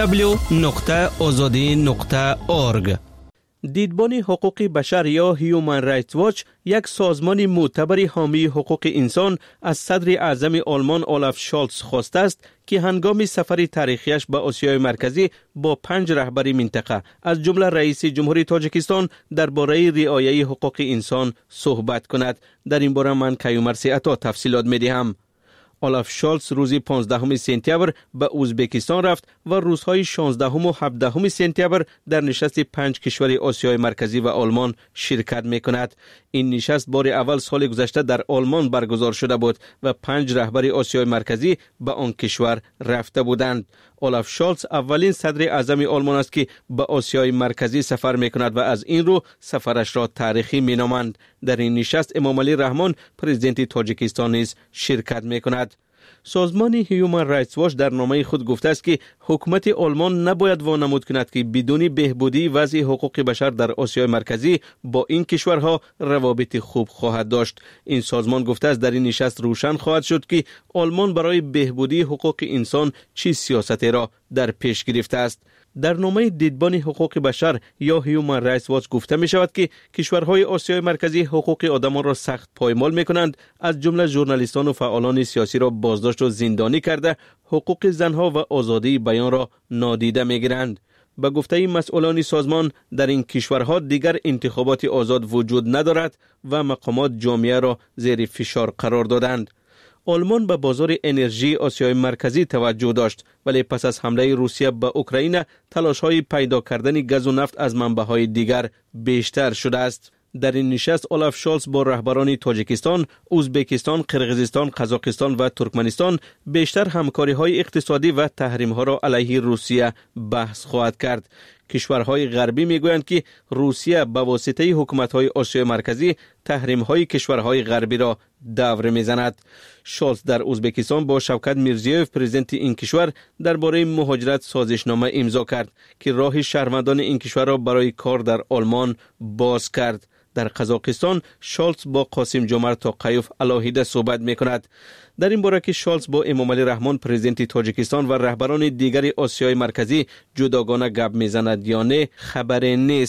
www.azadi.org. دیدبان حقوق بشر یا هیومن رایتس واچ، یک سازمان معتبر حامی حقوق انسان، از صدر اعظم آلمان اولاف شالتز خواسته است که هنگام سفر تاریخیش به آسیای مرکزی با 5 رهبر منطقه از جمله رئیس جمهوری تاجیکستان درباره رعایت حقوق انسان صحبت کند. در این باره من کیومرثی عطا تفصیلات می‌دهم. اولاف شالتز روز 15 سپتامبر به ازبکستان رفت و روزهای 16 و 17 سپتامبر در نشست 5 کشور آسیای مرکزی و آلمان شرکت می‌کند. این نشست بار اول سال گذشته در آلمان برگزار شده بود و 5 رهبر آسیای مرکزی به آن کشور رفته بودند. اولاف شالتز اولین صدر اعظم آلمان است که به آسیای مرکزی سفر می‌کند و از این رو سفرش را تاریخی می‌نامند. در این نشست امام علی رحمان پرزیدنت تاجیکستان نیز شرکت می‌کند. سازمان هیومن رایتس واچ در نامه خود گفته است که حکومت آلمان نباید وانمود کند که بدون بهبودی وضع حقوق بشر در آسیای مرکزی با این کشورها روابط خوب خواهد داشت. این سازمان گفته است در این نشست روشن خواهد شد که آلمان برای بهبودی حقوق انسان چه سیاستی را در پیش گرفته است. در نامه دیدبان حقوق بشر یا هیومن رایتس واچ گفته می شود که کشورهای آسیای مرکزی حقوق آدمان را سخت پایمال می کنند، از جمله ژورنالیستان و فعالان سیاسی را بازداشت و زندانی کرده، حقوق زنها و آزادی بیان را نادیده می گیرند. به گفته مسئولان سازمان، در این کشورها دیگر انتخابات آزاد وجود ندارد و مقامات جامعه را زیر فشار قرار دادند. آلمان به بازار انرژی آسیای مرکزی توجه داشت، ولی پس از حمله روسیه به اوکراین تلاش‌های پیدا کردن گاز و نفت از منبع‌های دیگر بیشتر شده است. در این نشست اولاف شالتز با رهبران تاجیکستان، ازبکستان، قرقیزستان، قزاقستان و ترکمنستان بیشتر همکاری‌های اقتصادی و تحریم‌ها را علیه روسیه بحث خواهد کرد. کشورهای غربی میگویند که روسیه به واسطه حکومت‌های آسیای مرکزی تحریم‌های کشورهای غربی را دور می‌زند. شالتز در ازبکستان با شوکت میرزیوف پرزیدنت این کشور درباره مهاجرت سازشنامه امضا کرد که راه شهروندان این کشور را برای کار در آلمان باز کرد. در قزاقستان شالتز با قاسم جمعت توقیف علیحده صحبت می‌کند. در این باره که شالتز با امام علی رحمان پرزیدنت تاجیکستان و رهبران دیگر آسیای مرکزی جداگانه گپ می‌زند یا نه خبری نیست.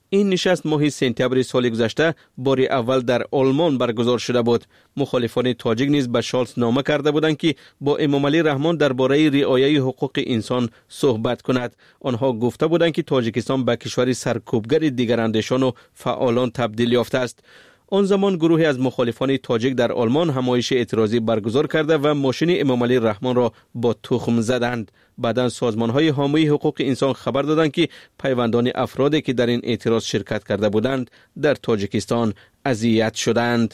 این نشست ماه سپتامبر سال گذشته بار اول در آلمان برگزار شده بود. مخالفان تاجیک نیز به شالز نامه کرده بودند که با امامعلی رحمان درباره رعایت حقوق انسان صحبت کند. آنها گفته بودند که تاجیکستان به کشوری سرکوبگر دیگر اندیشان و فعالان تبدیل یافته است. آن زمان گروهی از مخالفان تاجیک در آلمان همایش اعتراضی برگزار کرده و ماشین امامعلی رحمان را با تخم زدند. بعداً سازمان‌های حامی حقوق انسان خبر دادند که پیوندان افرادی که در این اعتراض شرکت کرده بودند در تاجیکستان اذیت شدند.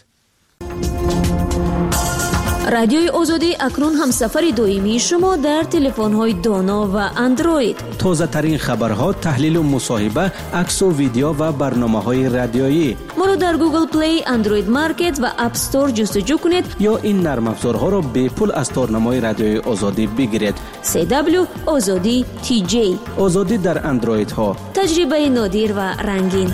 رادیوی آزادی اکنون هم سفر دائمی شما در تلفن‌های دانا و اندروید. تازه ترین خبرها، تحلیل و مصاحبه، عکس و ویدیو و برنامه‌های رادیویی. ما رو در گوگل پلی، اندروید مارکت و اپ استور جستجو کنید یا این نرم افزارها را به پول از تارنمای رادیوی آزادی بگیرید. CW آزادی TJ. آزادی در اندروید ها. تجربه نادر و رنگین.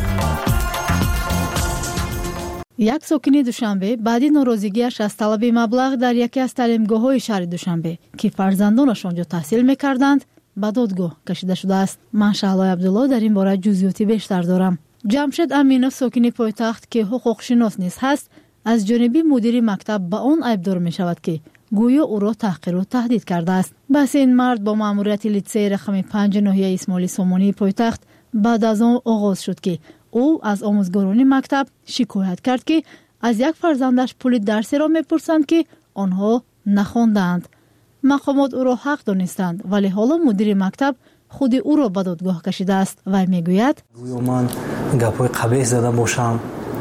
یک ساکن دوشنبه بعد ناراضگیش از طلب مبلغ در یکی از تعلیمگاه‌های شهر دوشنبه که فرزندانش آنجا تحصیل می‌کردند به دادگاه کشیده شده است. من شهلا عبدالله در این باره جزئیاتی بیشتر دارم. جمشید امینوف ساکن پایتخت که حقوق شناس نیز هست از جانب مدیر مکتب به آن عیبدار می‌شود که گویا او را تحقیر و تهدید کرده است. بحث این مرد با مأموریت لیسه رقم 5 ناحیه اسماعیل سامانی پایتخت بعد از آن آغاز شد که او از آموزگاران مکتب شکایت کرد که از یک فرزندش پول درسی را میپرسند که آنها نخواندند. مقامات او را حق دانستند ولی حالا مدیر مکتب خود او را به دادگاه کشیده است و میگوید من گپای قبیح زده باشم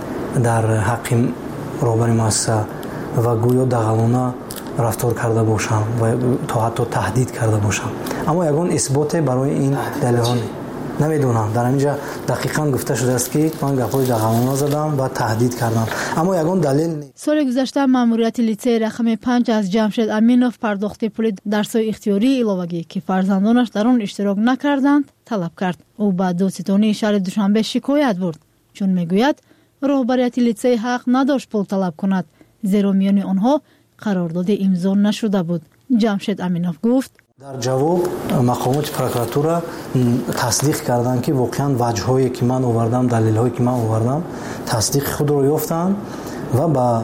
در حق رهبر مؤسسه و گویا دغلانه رفتار کرده باشم و تا حتی تهدید کرده باشم، اما یگان اثبات برای این دلیل نمیدونم. در اینجا دقیقاً گفته شده است که من گپای دغلانه زدم و تهدید کردم، اما یگان دلیل نیست. سال گذشته مأموریت لیسه رقم 5 از جمشید امینوف پرداخت پول درس‌های اختیاری علاوگی که فرزندانش در آن اشتراک نکردند طلب کرد. او به دادستانی شهر دوشنبه شکایت برد چون میگوید رهبریت لیسه حق نداشت پول طلب کند زیرا میان آنها قرارداد امضا نشده بود. جمشید امینوف گفت در جواب مقامات پروکراتوره تصدیق کردند که واقعا وجه‌هایی که من آوردم، دلیل‌هایی که من آوردم تصدیق خود را یافتند و با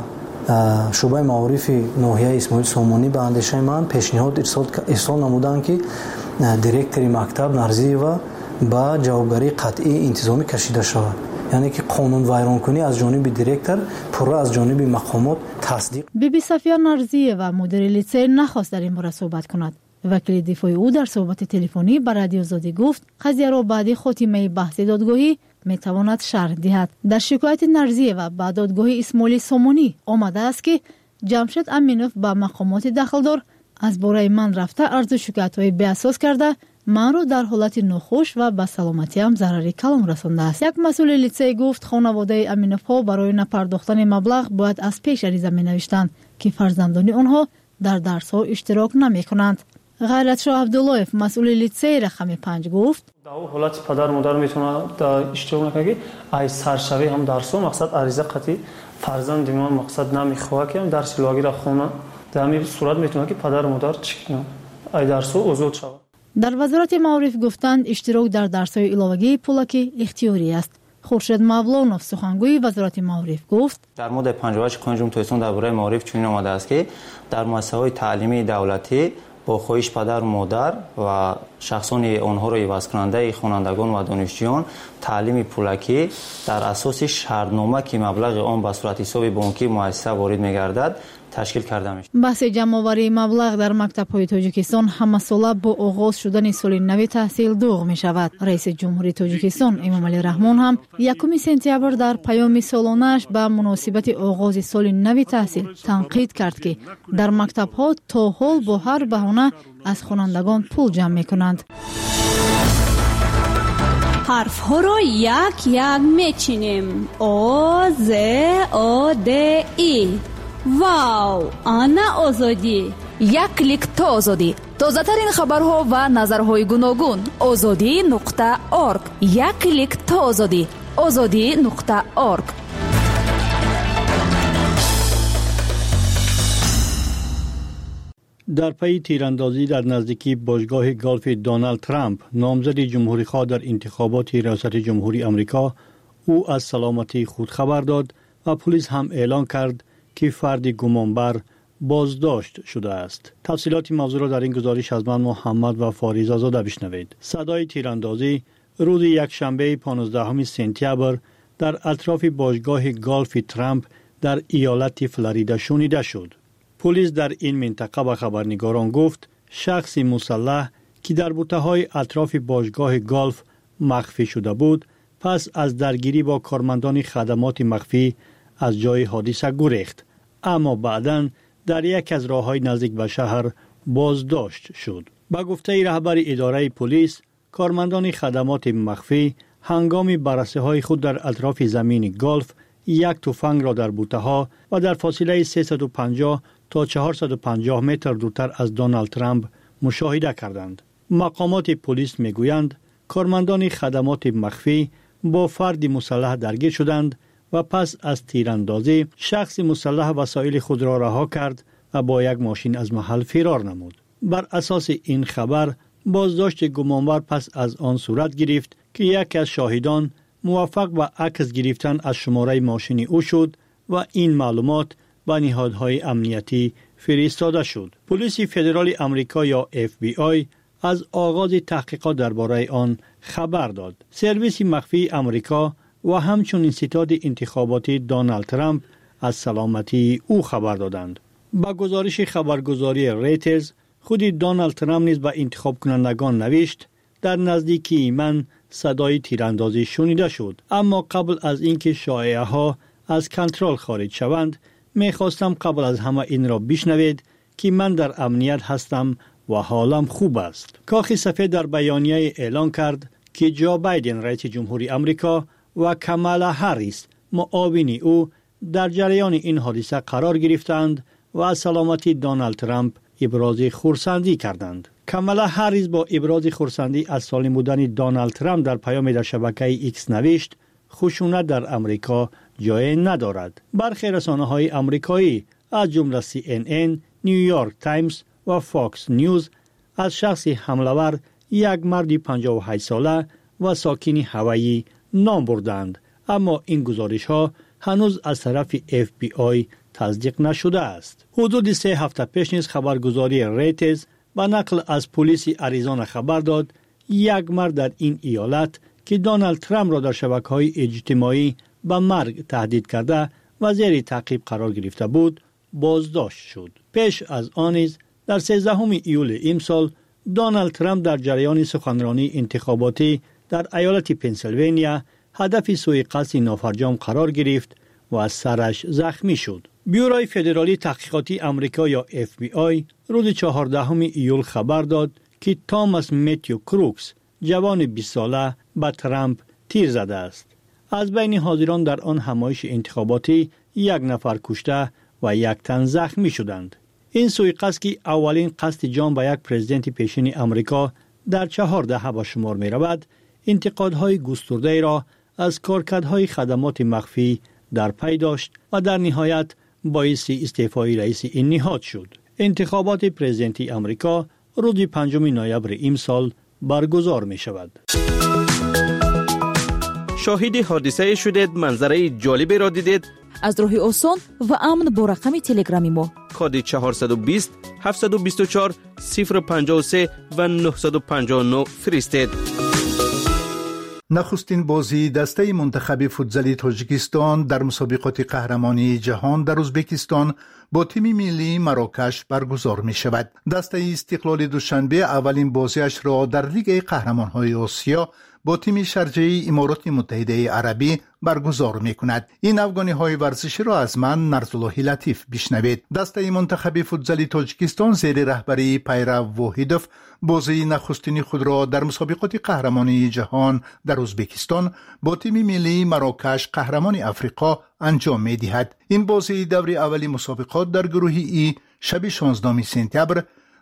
شعبه معارف ناحیه اسماعیل سامانی به اندیشه من پیشنهاد ارسال نمودند که دیرکتور مکتب نرزی و با جوابگری قطعی انتظامی کشیده شود، یعنی که قانون ویرانکنی از جانب دیرکتور پورا از جانب مقامات تصدیق. بیبی صفیه نرزی و مدیر لیسه نخواست در این باره صحبت کند. وکیل دفاع او در صحبت تلفنی با رادیو آزادی گفت قضیه را بعد خاتمه بحث دادگاهی میتواند شرح دهد. در شکایت نرزی و بعد دادگاه اسماعیل سامانی آمده است که جمشید امینوف با مقامات دخلدار از باره من رفته عرض شکایت‌های بی‌اساس کرده من را در حالت ناخوش و به سلامتیم ضرری کلان رسانده است. یک مسئول لیسه گفت خانواده امینوف ها برای نپرداختن مبلغ باید از پیش عریضه می‌نوشتند که فرزندان آنها در درس‌ها اشتراک نمی‌کنند. غیرتشاه عبدالله مسئول لیسه رقم 5 گفت در حالت پدر مادر میتونه اشتراک نکنه که ای سرشوی هم درسو مقصد عریضه قطعی فرزند من مقصد نمیخواه که درس لاگی را خونه در همین صورت میتونه که پدر مادر چکنه ای درسو آزاد شود. در وزارت معارف گفتند اشتراک در درس‌های علاوگی پولکی اختیاری است. خورشید مولانوف سخنگوی وزارت معارف گفت در ماده 58 قانون توسعه درباره معارف چنین آمده است که در مؤسسه‌های تعلیمی دولتی با خواهش پدر و مادر و شخصان آنها را عوض کننده خوانندگان و دانشجویان تعلیم پولکی در اساس شرطنامه که مبلغ آن به صورت حساب بانکی مؤسسه وارد می‌گردد تشکیل کرده میشه. بحث جمع‌آوری مبلغ در مکتب‌های تاجیکستان همساله با آغاز شدن سال نو تحصیل دوغ می‌شود. رئیس جمهوری تاجیکستان امامعلی رحمان هم 1 سپتامبر در پیام سالانه‌اش به مناسبت آغاز سال نو تحصیل تنقید کرد که در مکتب‌ها تا حال با هر بهانه از خوانندگان پول جمع می‌کنند. حرف ها را یک یک میچینیم. آ ز آ د ای. واو، آنا آزادی. یک کلیک تا آزادی. تازه ترین خبرها و نظرهای گوناگون. azadi.org. یک کلیک تا آزادی. azadi.org. در پی تیراندازی در نزدیکی باشگاه گالف دونالد ترامپ نامزد جمهوری‌خواه در انتخابات ریاست جمهوری آمریکا او از سلامتی خود خبر داد و پلیس هم اعلان کرد که فرد گمانبر بازداشت شده است. تفصیلات موضوع را در این گزارش از من محمد و فاریزه زاده بشنوید. صدای تیراندازی روز یکشنبه 15 سپتامبر در اطراف باشگاه گالف ترامپ در ایالت فلوریدا شنیده شد. پلیس در این منطقه به خبرنگاران گفت شخص مسلح که در بوته‌های اطراف باشگاه گالف مخفی شده بود پس از درگیری با کارمندان خدمات مخفی از جای حادثه گریخت، اما بعداً در یک از راه‌های نزدیک به شهر بازداشت شد. با گفته رهبر اداره پلیس، کارمندان خدمات مخفی هنگام بررسی‌های خود در اطراف زمین گالف یک تفنگ را در بوته‌ها و در فاصله 350 تا 450 متر دورتر از دونالد ترامپ مشاهده کردند. مقامات پلیس میگویند کارمندان خدمات مخفی با فرد مسلح درگیر شدند و پس از تیراندازی شخص مسلح وسایل خود را رها کرد و با یک ماشین از محل فرار نمود. بر اساس این خبر بازداشت گمانبر پس از آن صورت گرفت که یکی از شاهدان موفق به عکس گرفتن از شماره ماشین او شد و این معلومات به نهادهای امنیتی فرستاده شد. پلیس فدرال آمریکا یا FBI از آغاز تحقیقات درباره آن خبر داد. سرویس مخفی آمریکا و همچنین ستاد انتخاباتی دونالد ترامپ از سلامتی او خبر دادند. با گزارش خبرگزاری ریترز خود دونالد ترامپ نیز به انتخاب کنندگان نوشت در نزدیکی من صدای تیراندازی شنیده شد، اما قبل از اینکه شایعه ها از کنترل خارج شوند میخواستم قبل از همه این را بشنوید که من در امنیت هستم و حالم خوب است. کاخ سفید در بیانیه اعلان کرد که جو بایدن رئیس جمهوری آمریکا و کامالا هریس معاون او در جریان این حادثه قرار گرفتند و از سلامتی دونالد ترامپ ابراز خرسندی کردند. کامالا هریس با ابراز خرسندی از سالم بودن دونالد ترامپ در پیام در شبکه ایکس نوشت خشونت در آمریکا جای ندارد. برخی رسانه‌های آمریکایی از جمله CNN، نیویورک تایمز و فاکس نیوز از شخص حمله‌ور یک مرد 58 ساله و ساکن هوایی نام بردند، اما این گزارش‌ها هنوز از طرف FBI تصدیق نشده است. حدود 3 هفته پیش نیز خبرگزاری ریترز با نقل از پلیس اریزونا خبر داد یک مرد در این ایالت که دونالد ترامپ را در شبکه‌های اجتماعی به مرگ تهدید کرده و زیر تعقیب قرار گرفته بود بازداشت شد. پیش از آن نیز در 13 ایول امسال دونالد ترامپ در جریان سخنرانی انتخاباتی در ایالت پنسیلوانیا هدف سوءقصد نافرجام قرار گرفت و از سرش زخمی شد. بیوروی فدرالی تحقیقاتی آمریکا یا FBI روز 14 ایول خبر داد که توماس متیو کروکس جوان 20 ساله به ترامپ تیر زده است. از بین حاضران در آن همایش انتخاباتی یک نفر کشته و یک تن زخمی شدند. این سوءقصد که اولین قصد جان به یک پرزیدنت پیشین آمریکا در 4 دهه به شمار می رود، انتقادهای گسترده را از کارکردهای خدمات مخفی در پی داشت و در نهایت باعث استعفای رئیس این نهاد شد. انتخابات پرزیدنتی آمریکا روز 5 نوامبر امسال برگزار می شود. شاهد حادثه شدید، منظره جالبی را دیدید؟ از راه آسان و امن با رقم تلگرامی ما کد 420 724 053 و 959 فرستید. نخستین بازی دسته منتخب فوتزالی تاجیکستان در مسابقات قهرمانی جهان در ازبکستان با تیم ملی مراکش برگزار می شود. دسته استقلال دوشنبه اولین بازیش را در لیگ قهرمان‌های آسیا با تیم شرجه امارات متحده عربی برگزار می کند. این افغانی‌های ورزشی را از من نرزالله لطیف بشنوید. دسته منتخب فوتزالی تاجیکستان زیر رهبری پیرو واحدوف بازی نخستین خود را در مسابقات قهرمانی جهان در ازبکستان با تیم ملی مراکش قهرمان افریقا انجام می دهد. این بازی دور اولی مسابقات در گروه ای شب 16 سپتامبر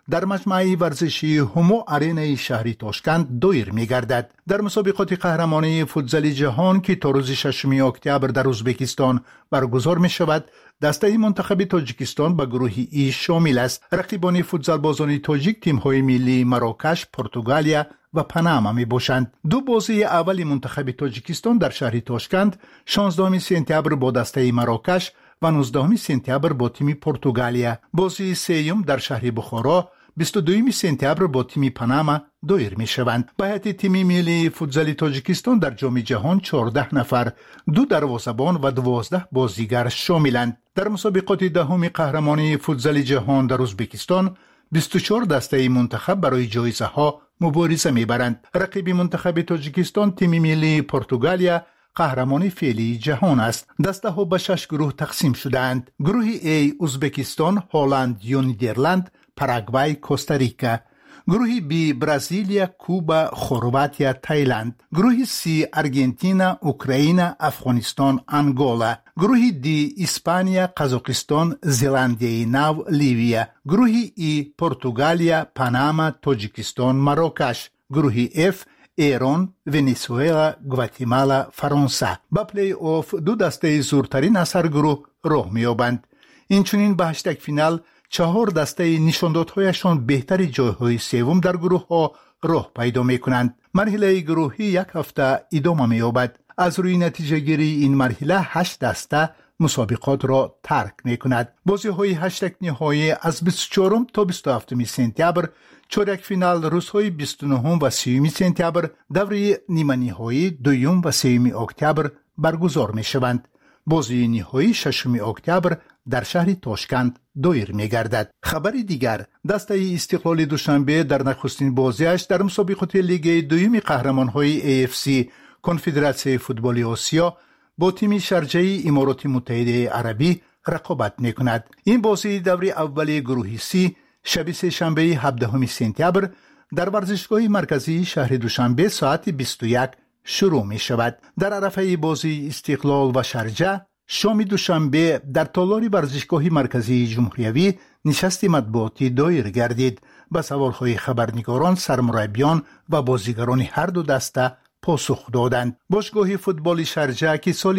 در مجمع ورزشی همو آرینای شهری تاشکند دایر می‌گردد. در مسابقات قهرمانی فوتزال جهان که تا روز 6 اکتبر در ازبکستان برگزار می‌شود، دسته منتخب تاجیکستان به گروه ای شامل است. رقیبان فوتزال بازان تاجیک تیم‌های ملی مراکش، پرتغالیا و پاناما میباشند. دو بازی اول منتخب تاجیکستان در شهر تاشکند 16 سپتامبر با دسته مراکش و 19 سپتامبر با تیم پرتغالیا. بازی سوم در شهر بخارا 22 سپتامبر با تیم پاناما دایر میشوند. به هیئت تیم ملی فوتزال تاجیکستان در جام جهان 14 نفر، 2 دروازه‌بان و 12 بازیگر شاملند. در مسابقات دهم قهرمانی فوتزال جهان در ازبکستان 24 دسته منتخب برای جایزه ها مبارزه میبرند. رقیب منتخب تاجیکستان تیم ملی پرتغالیا قهرمان فعلی جهان است. دسته ها به 6 گروه تقسیم شدند. گروه A ازبکستان، هلند یا نیدرلند، پاراگوای، کوستاریکا. گروه B برزیلیا، کوبا، خرواتیا، تایلند. گروه C آرژانتین، اوکراین، افغانستان، انگولا. گروه D اسپانیا، قزاقستان، زلاندیای نو، لیویا. گروه E پرتغالیا، پاناما، تاجیکستان، مراکش. گروه F ایران، ونزوئلا، گواتیمالا، فرانسه. با پلی آف دو دسته زورترین از هر گروه راه می‌یابند. اینچنین به 8 فینال 4 دسته نشاندادهایشان بهتر جایهای سوم در گروه ها راه پیدا می‌کنند. مرحله گروهی 1 هفته ادامه می‌یابد. از روی نتیجه گیری این مرحله 8 دسته مسابقات را ترک می‌کند. بازی‌های 8 نهایی از 24 تا 27 سپتامبر، چهارک فینال روزهای 29 و 30 سپتامبر، دوره نیمه نهایی 2 و 3 اکتبر برگزار می‌شوند. بازی نهایی 6 اکتبر در شهر تاشکند دایر می‌گردد. خبر دیگر، دسته استقلال دوشنبه در نخستین بازیش در مسابقات لیگ دوم قهرمان‌های AFC کنفدراسیون فوتبال آسیا با تیم شارجه امارات متحده عربی رقابت می‌کند. این بازی دوره اول گروه C شب سه‌شنبه 17 سپتامبر در ورزشگاه مرکزی شهر دوشنبه ساعت 21 شروع می‌شود. در عرفه بازی استقلال و شارجه شام دوشنبه در تالار ورزشگاه مرکزی جمهوریوی نشست مطبوعاتی دایر گردید. به سوالهای خبرنگاران، سرمربیان و بازیگران هر دو دسته پاسخ دادند. باشگاه فوتبال شارجه که سال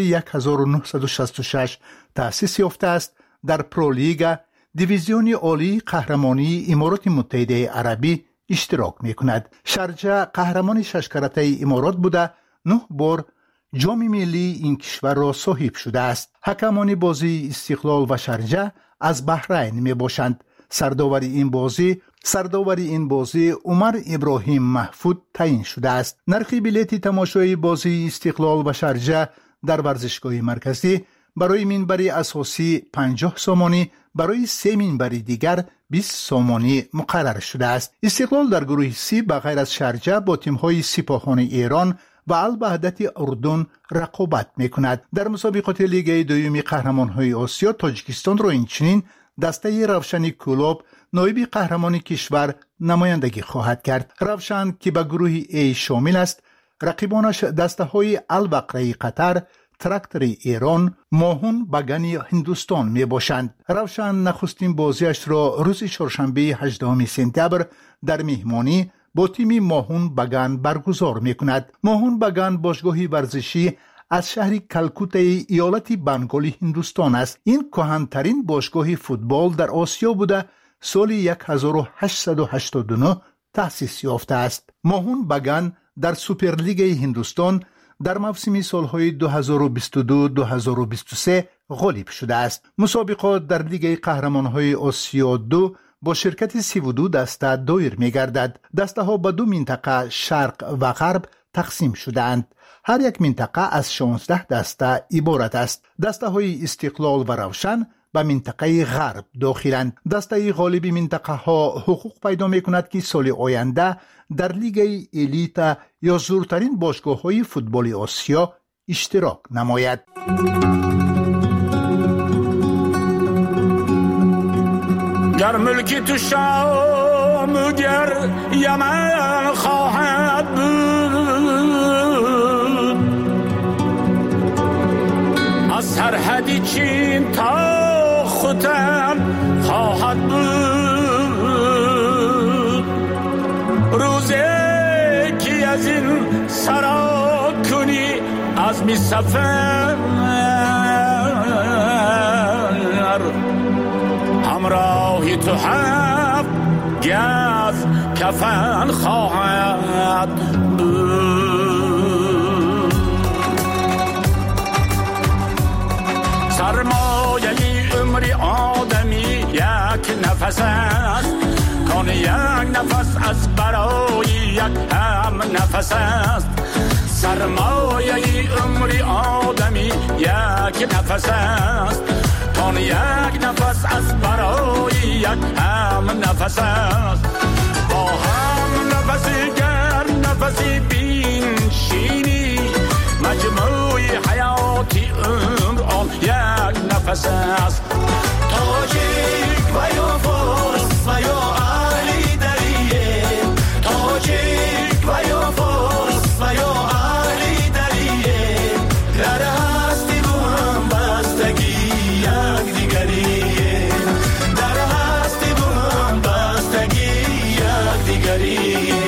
1966 تأسیس یافته است، در پرولیگا دیویزیون عالی قهرمانی امارات متحده عربی اشتراک می‌کند. شارجه قهرمان 6 کرته امارات بوده 9 بار جام ملی این کشور را صاحب شده است. حکمان بازی استقلال و شارجه از بحرین میباشند. سرداور این بازی عمر ابراهیم محفود تعیین شده است. نرخ بلیط تماشای بازی استقلال و شارجه در ورزشگاه مرکزی برای منبر اساسی 50 سومانی، برای 3 منبر دیگر 20 سومانی مقرر شده است. استقلال در گروه C به غیر از شارجه با تیم‌های سپاهان ایران و الوحدت اردن رقابت می‌کند. در مسابقات لیگ دوم قهرمان‌های آسیا تاجیکستان را اینچنین دسته روشن کلوب نایب قهرمان کشور نمایندگی خواهد کرد. روشن که به گروه A شامل است، رقیبانش دسته‌های البقره قطر، تراکتور ایران، ماهون بگن هندوستان می باشند. روشن نخستین بازیش را روز چهارشنبه 18 سپتامبر در مهمانی با تیم ماهون بگن برگزار می کند. ماهون بگن باشگاهی ورزشی از شهر کلکوت ایالت بنگال هندوستان است. این کهن‌ترین باشگاه فوتبال در آسیا بوده سال 1889 تأسیس یافته است. ماهون بگن در سوپرلیگ هندوستان در موسم سالهای 2022-2023 غالب شده است. مسابقات در لیگ قهرمان‌های آسیا 2 با شرکت 32 دسته دایر می‌گردد. دسته‌ها به 2 منطقه شرق و غرب تقسیم شده‌اند. هر یک منطقه از 16 دسته عبارت است. دسته‌های استقلال و روشن به منطقه غرب داخلند. دسته غالب منطقه ها حقوق پیدا می‌کند که سال آینده در لیگ الیت یا زورترین باشگاه‌های فوتبال آسیا اشتراک نماید. گر ملکی تو شام گر یمن خواهد بود، از سرحدی چین تا ختم خواهد بود. از این سرا کنی از می سفر همراهی تو هفت گز کفن خواهد بود. سرمایه عمری آدمی یک نفس است، کان یک نفس از برای یک هم نفس است. سرمایه عمری آدمی یک نفس است، کان یک نفس از برای یک هم نفس است. با هم نفسی گر نفسی بینشینی، مجموع حیاتی عمر آن یک نفس است. تاجیک و یا فارس و یا اهلی دریه، تاجیک و یا فارس و یا اهلی دریه، در هستی با هم بستگی یک دیگریه، در هستی با هم بستگی یک دیگریه.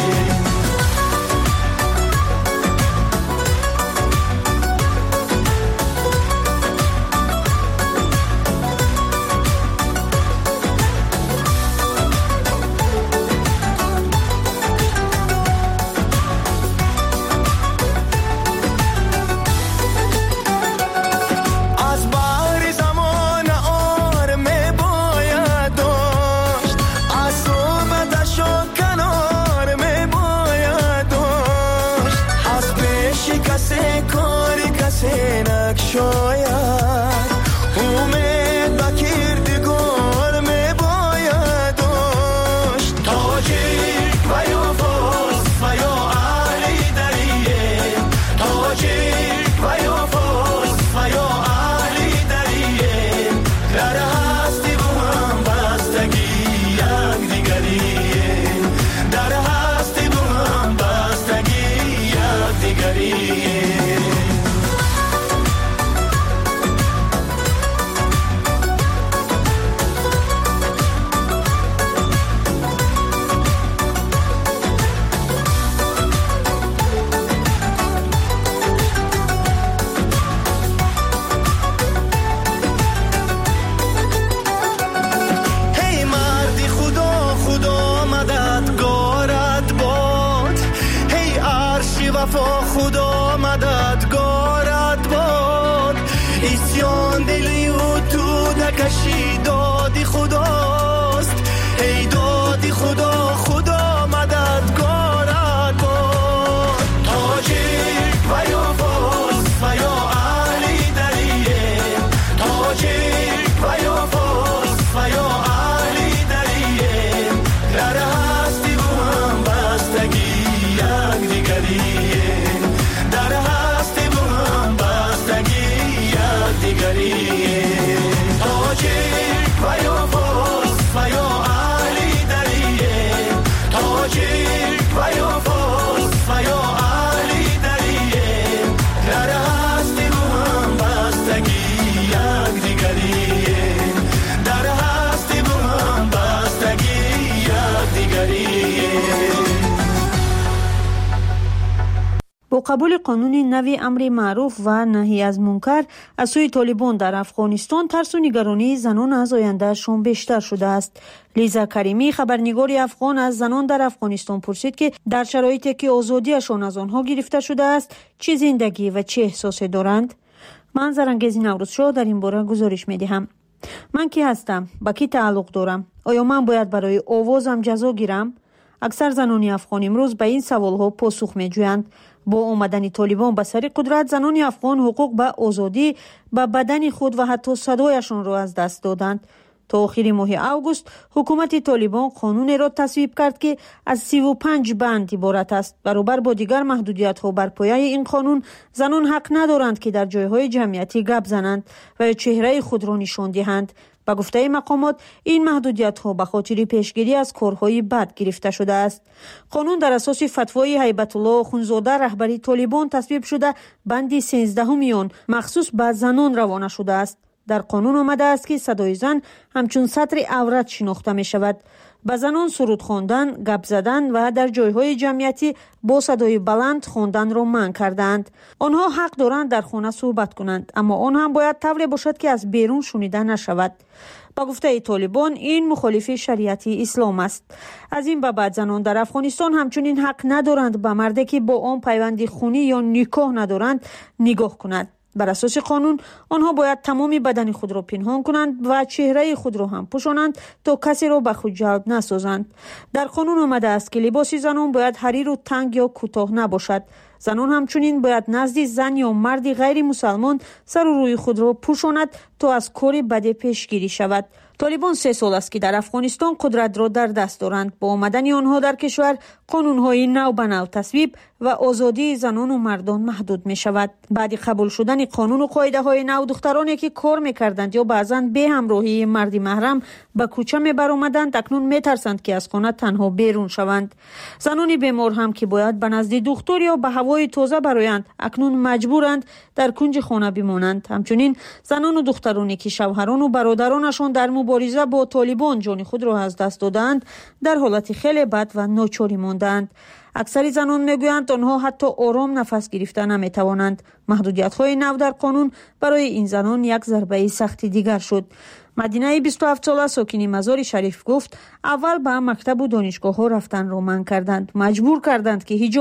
شاید امید با کردگار می باید داشت. تاجیک و یا فارس و یا اهلی دریه، تاجیک و یا فارس و یا اهلی دریه، در هستی با هم بستگی یک دیگریه، در هستی با هم بستگی یک دیگریه. خدا مددگارت باد، اسیان دلی و تو نکشی دادی خداست، ای دادی خدا خدا مددگارت باد. تاجیک و یا فارس و یا اهلی دریه، تاجیک و یا فارس و یا اهلی دریه، در هستی با هم بستگی یک دیگریه، در هستی با هم بستگی یک دیگریه. تاجیک و یا فارس و یا اهلی دریه، تاجیک و یا فارس و یا اهلی دریه، در هستی با هم بستگی یک دیگریه، در هستی با هم بستگی یک دیگریه. با قبول قانون نوی امر معروف و نهی از منکر از سوی طالبان در افغانستان، ترس و نگرانی زنان از آیندهشان بیشتر شده است. لیزا کریمی، خبرنگار افغان از زنان در افغانستان، پرسید که در شرایطی که آزادیشان از آنها گرفته شده است چه زندگی و چه احساسی دارند. من زرنگیز نوروزشاه در این باره گزارش می‌دهم. من کی هستم؟ با کی تعلق دارم؟ آیا من باید برای آوازم جزا گیرم؟ اکثر زنان افغان امروز به این سوالها پاسخ می‌جویند. با آمدن طالبان به سر قدرت، زنان افغان حقوق به آزادی، به بدن خود و حتی صدایشان را از دست دادند. تا آخر ماه اوگوست حکومت طالبان قانون را تصویب کرد که از 35 بند عبارت است. برابر با دیگر محدودیت‌ها بر پایه این قانون، زنان حق ندارند که در جایهای جمعیتی گپ زنند و چهره خود را نشان دهند. به گفته مقامات، این محدودیت‌ها به خاطر پیشگیری از کارهای بد گرفته شده است. قانون در اساس فتوای هیبت الله اخوندزاده رهبری طالبان تصویب شده بند 13 آن مخصوص به زنان روانه شده است. در قانون آمده است که صدای زن همچون سطر عورت شناخته می شود. به زنان سرود خواندن، گپ زدن و در جایهای جمعیتی با صدای بلند خواندن را منع کردند. آنها حق دارند در خانه صحبت کنند، اما آن هم باید طوری باشد که از بیرون شنیده نشود. با گفته طالبان این مخالف شریعت اسلام است. از این به بعد زنان در افغانستان همچنین حق ندارند به مردی که با آن پیوند خونی یا نکاح ندارند نگاه کنند. بر اساس قانون آنها باید تمام بدن خود را پنهان کنند و چهره خود را هم پوشانند تا کسی را به خود جلب نسازند. در قانون آمده است که لباس زنان باید حریر و تنگ یا کوتاه نباشد. زنان همچنین باید نزد زن یا مردی غیر مسلمان سر و روی خود را پوشاند تا از کار بد پیشگیری شود. طالبان 3 سال است که در افغانستان قدرت را در دست دارند. با آمدن آنها در کشور قانون‌های نو به نو تصویب و آزادی زنان و مردان محدود می شود. بعد قبول شدن قانون و قاعده‌های نو، دخترانی که کار می‌کردند یا بعضاً به همراهی مردی محرم به کوچه می‌برآمدند اکنون می‌ترسند که از خانه تنها بیرون شوند. زنان بیمار هم که باید به نزد دکتر یا به هوای تازه برآیند اکنون مجبورند در کنج خانه بمانند. همچنین زنان و دخترانی که شوهران و برادرانشان در مبارزه با طالبان جان خود را از دست دادند در حالت خیلی بد و ناچاری ماندند. اکثر زنان میگویند آنها حتی آرام نفس گرفته نمیتوانند. محدودیت‌های نو در قانون برای این زنان یک ضربه سختی دیگر شد. مدینه 27 ساله ساکن مزار شریف گفت اول به مکتب و دانشگاه ها رفتن را منع کردند، مجبور کردند که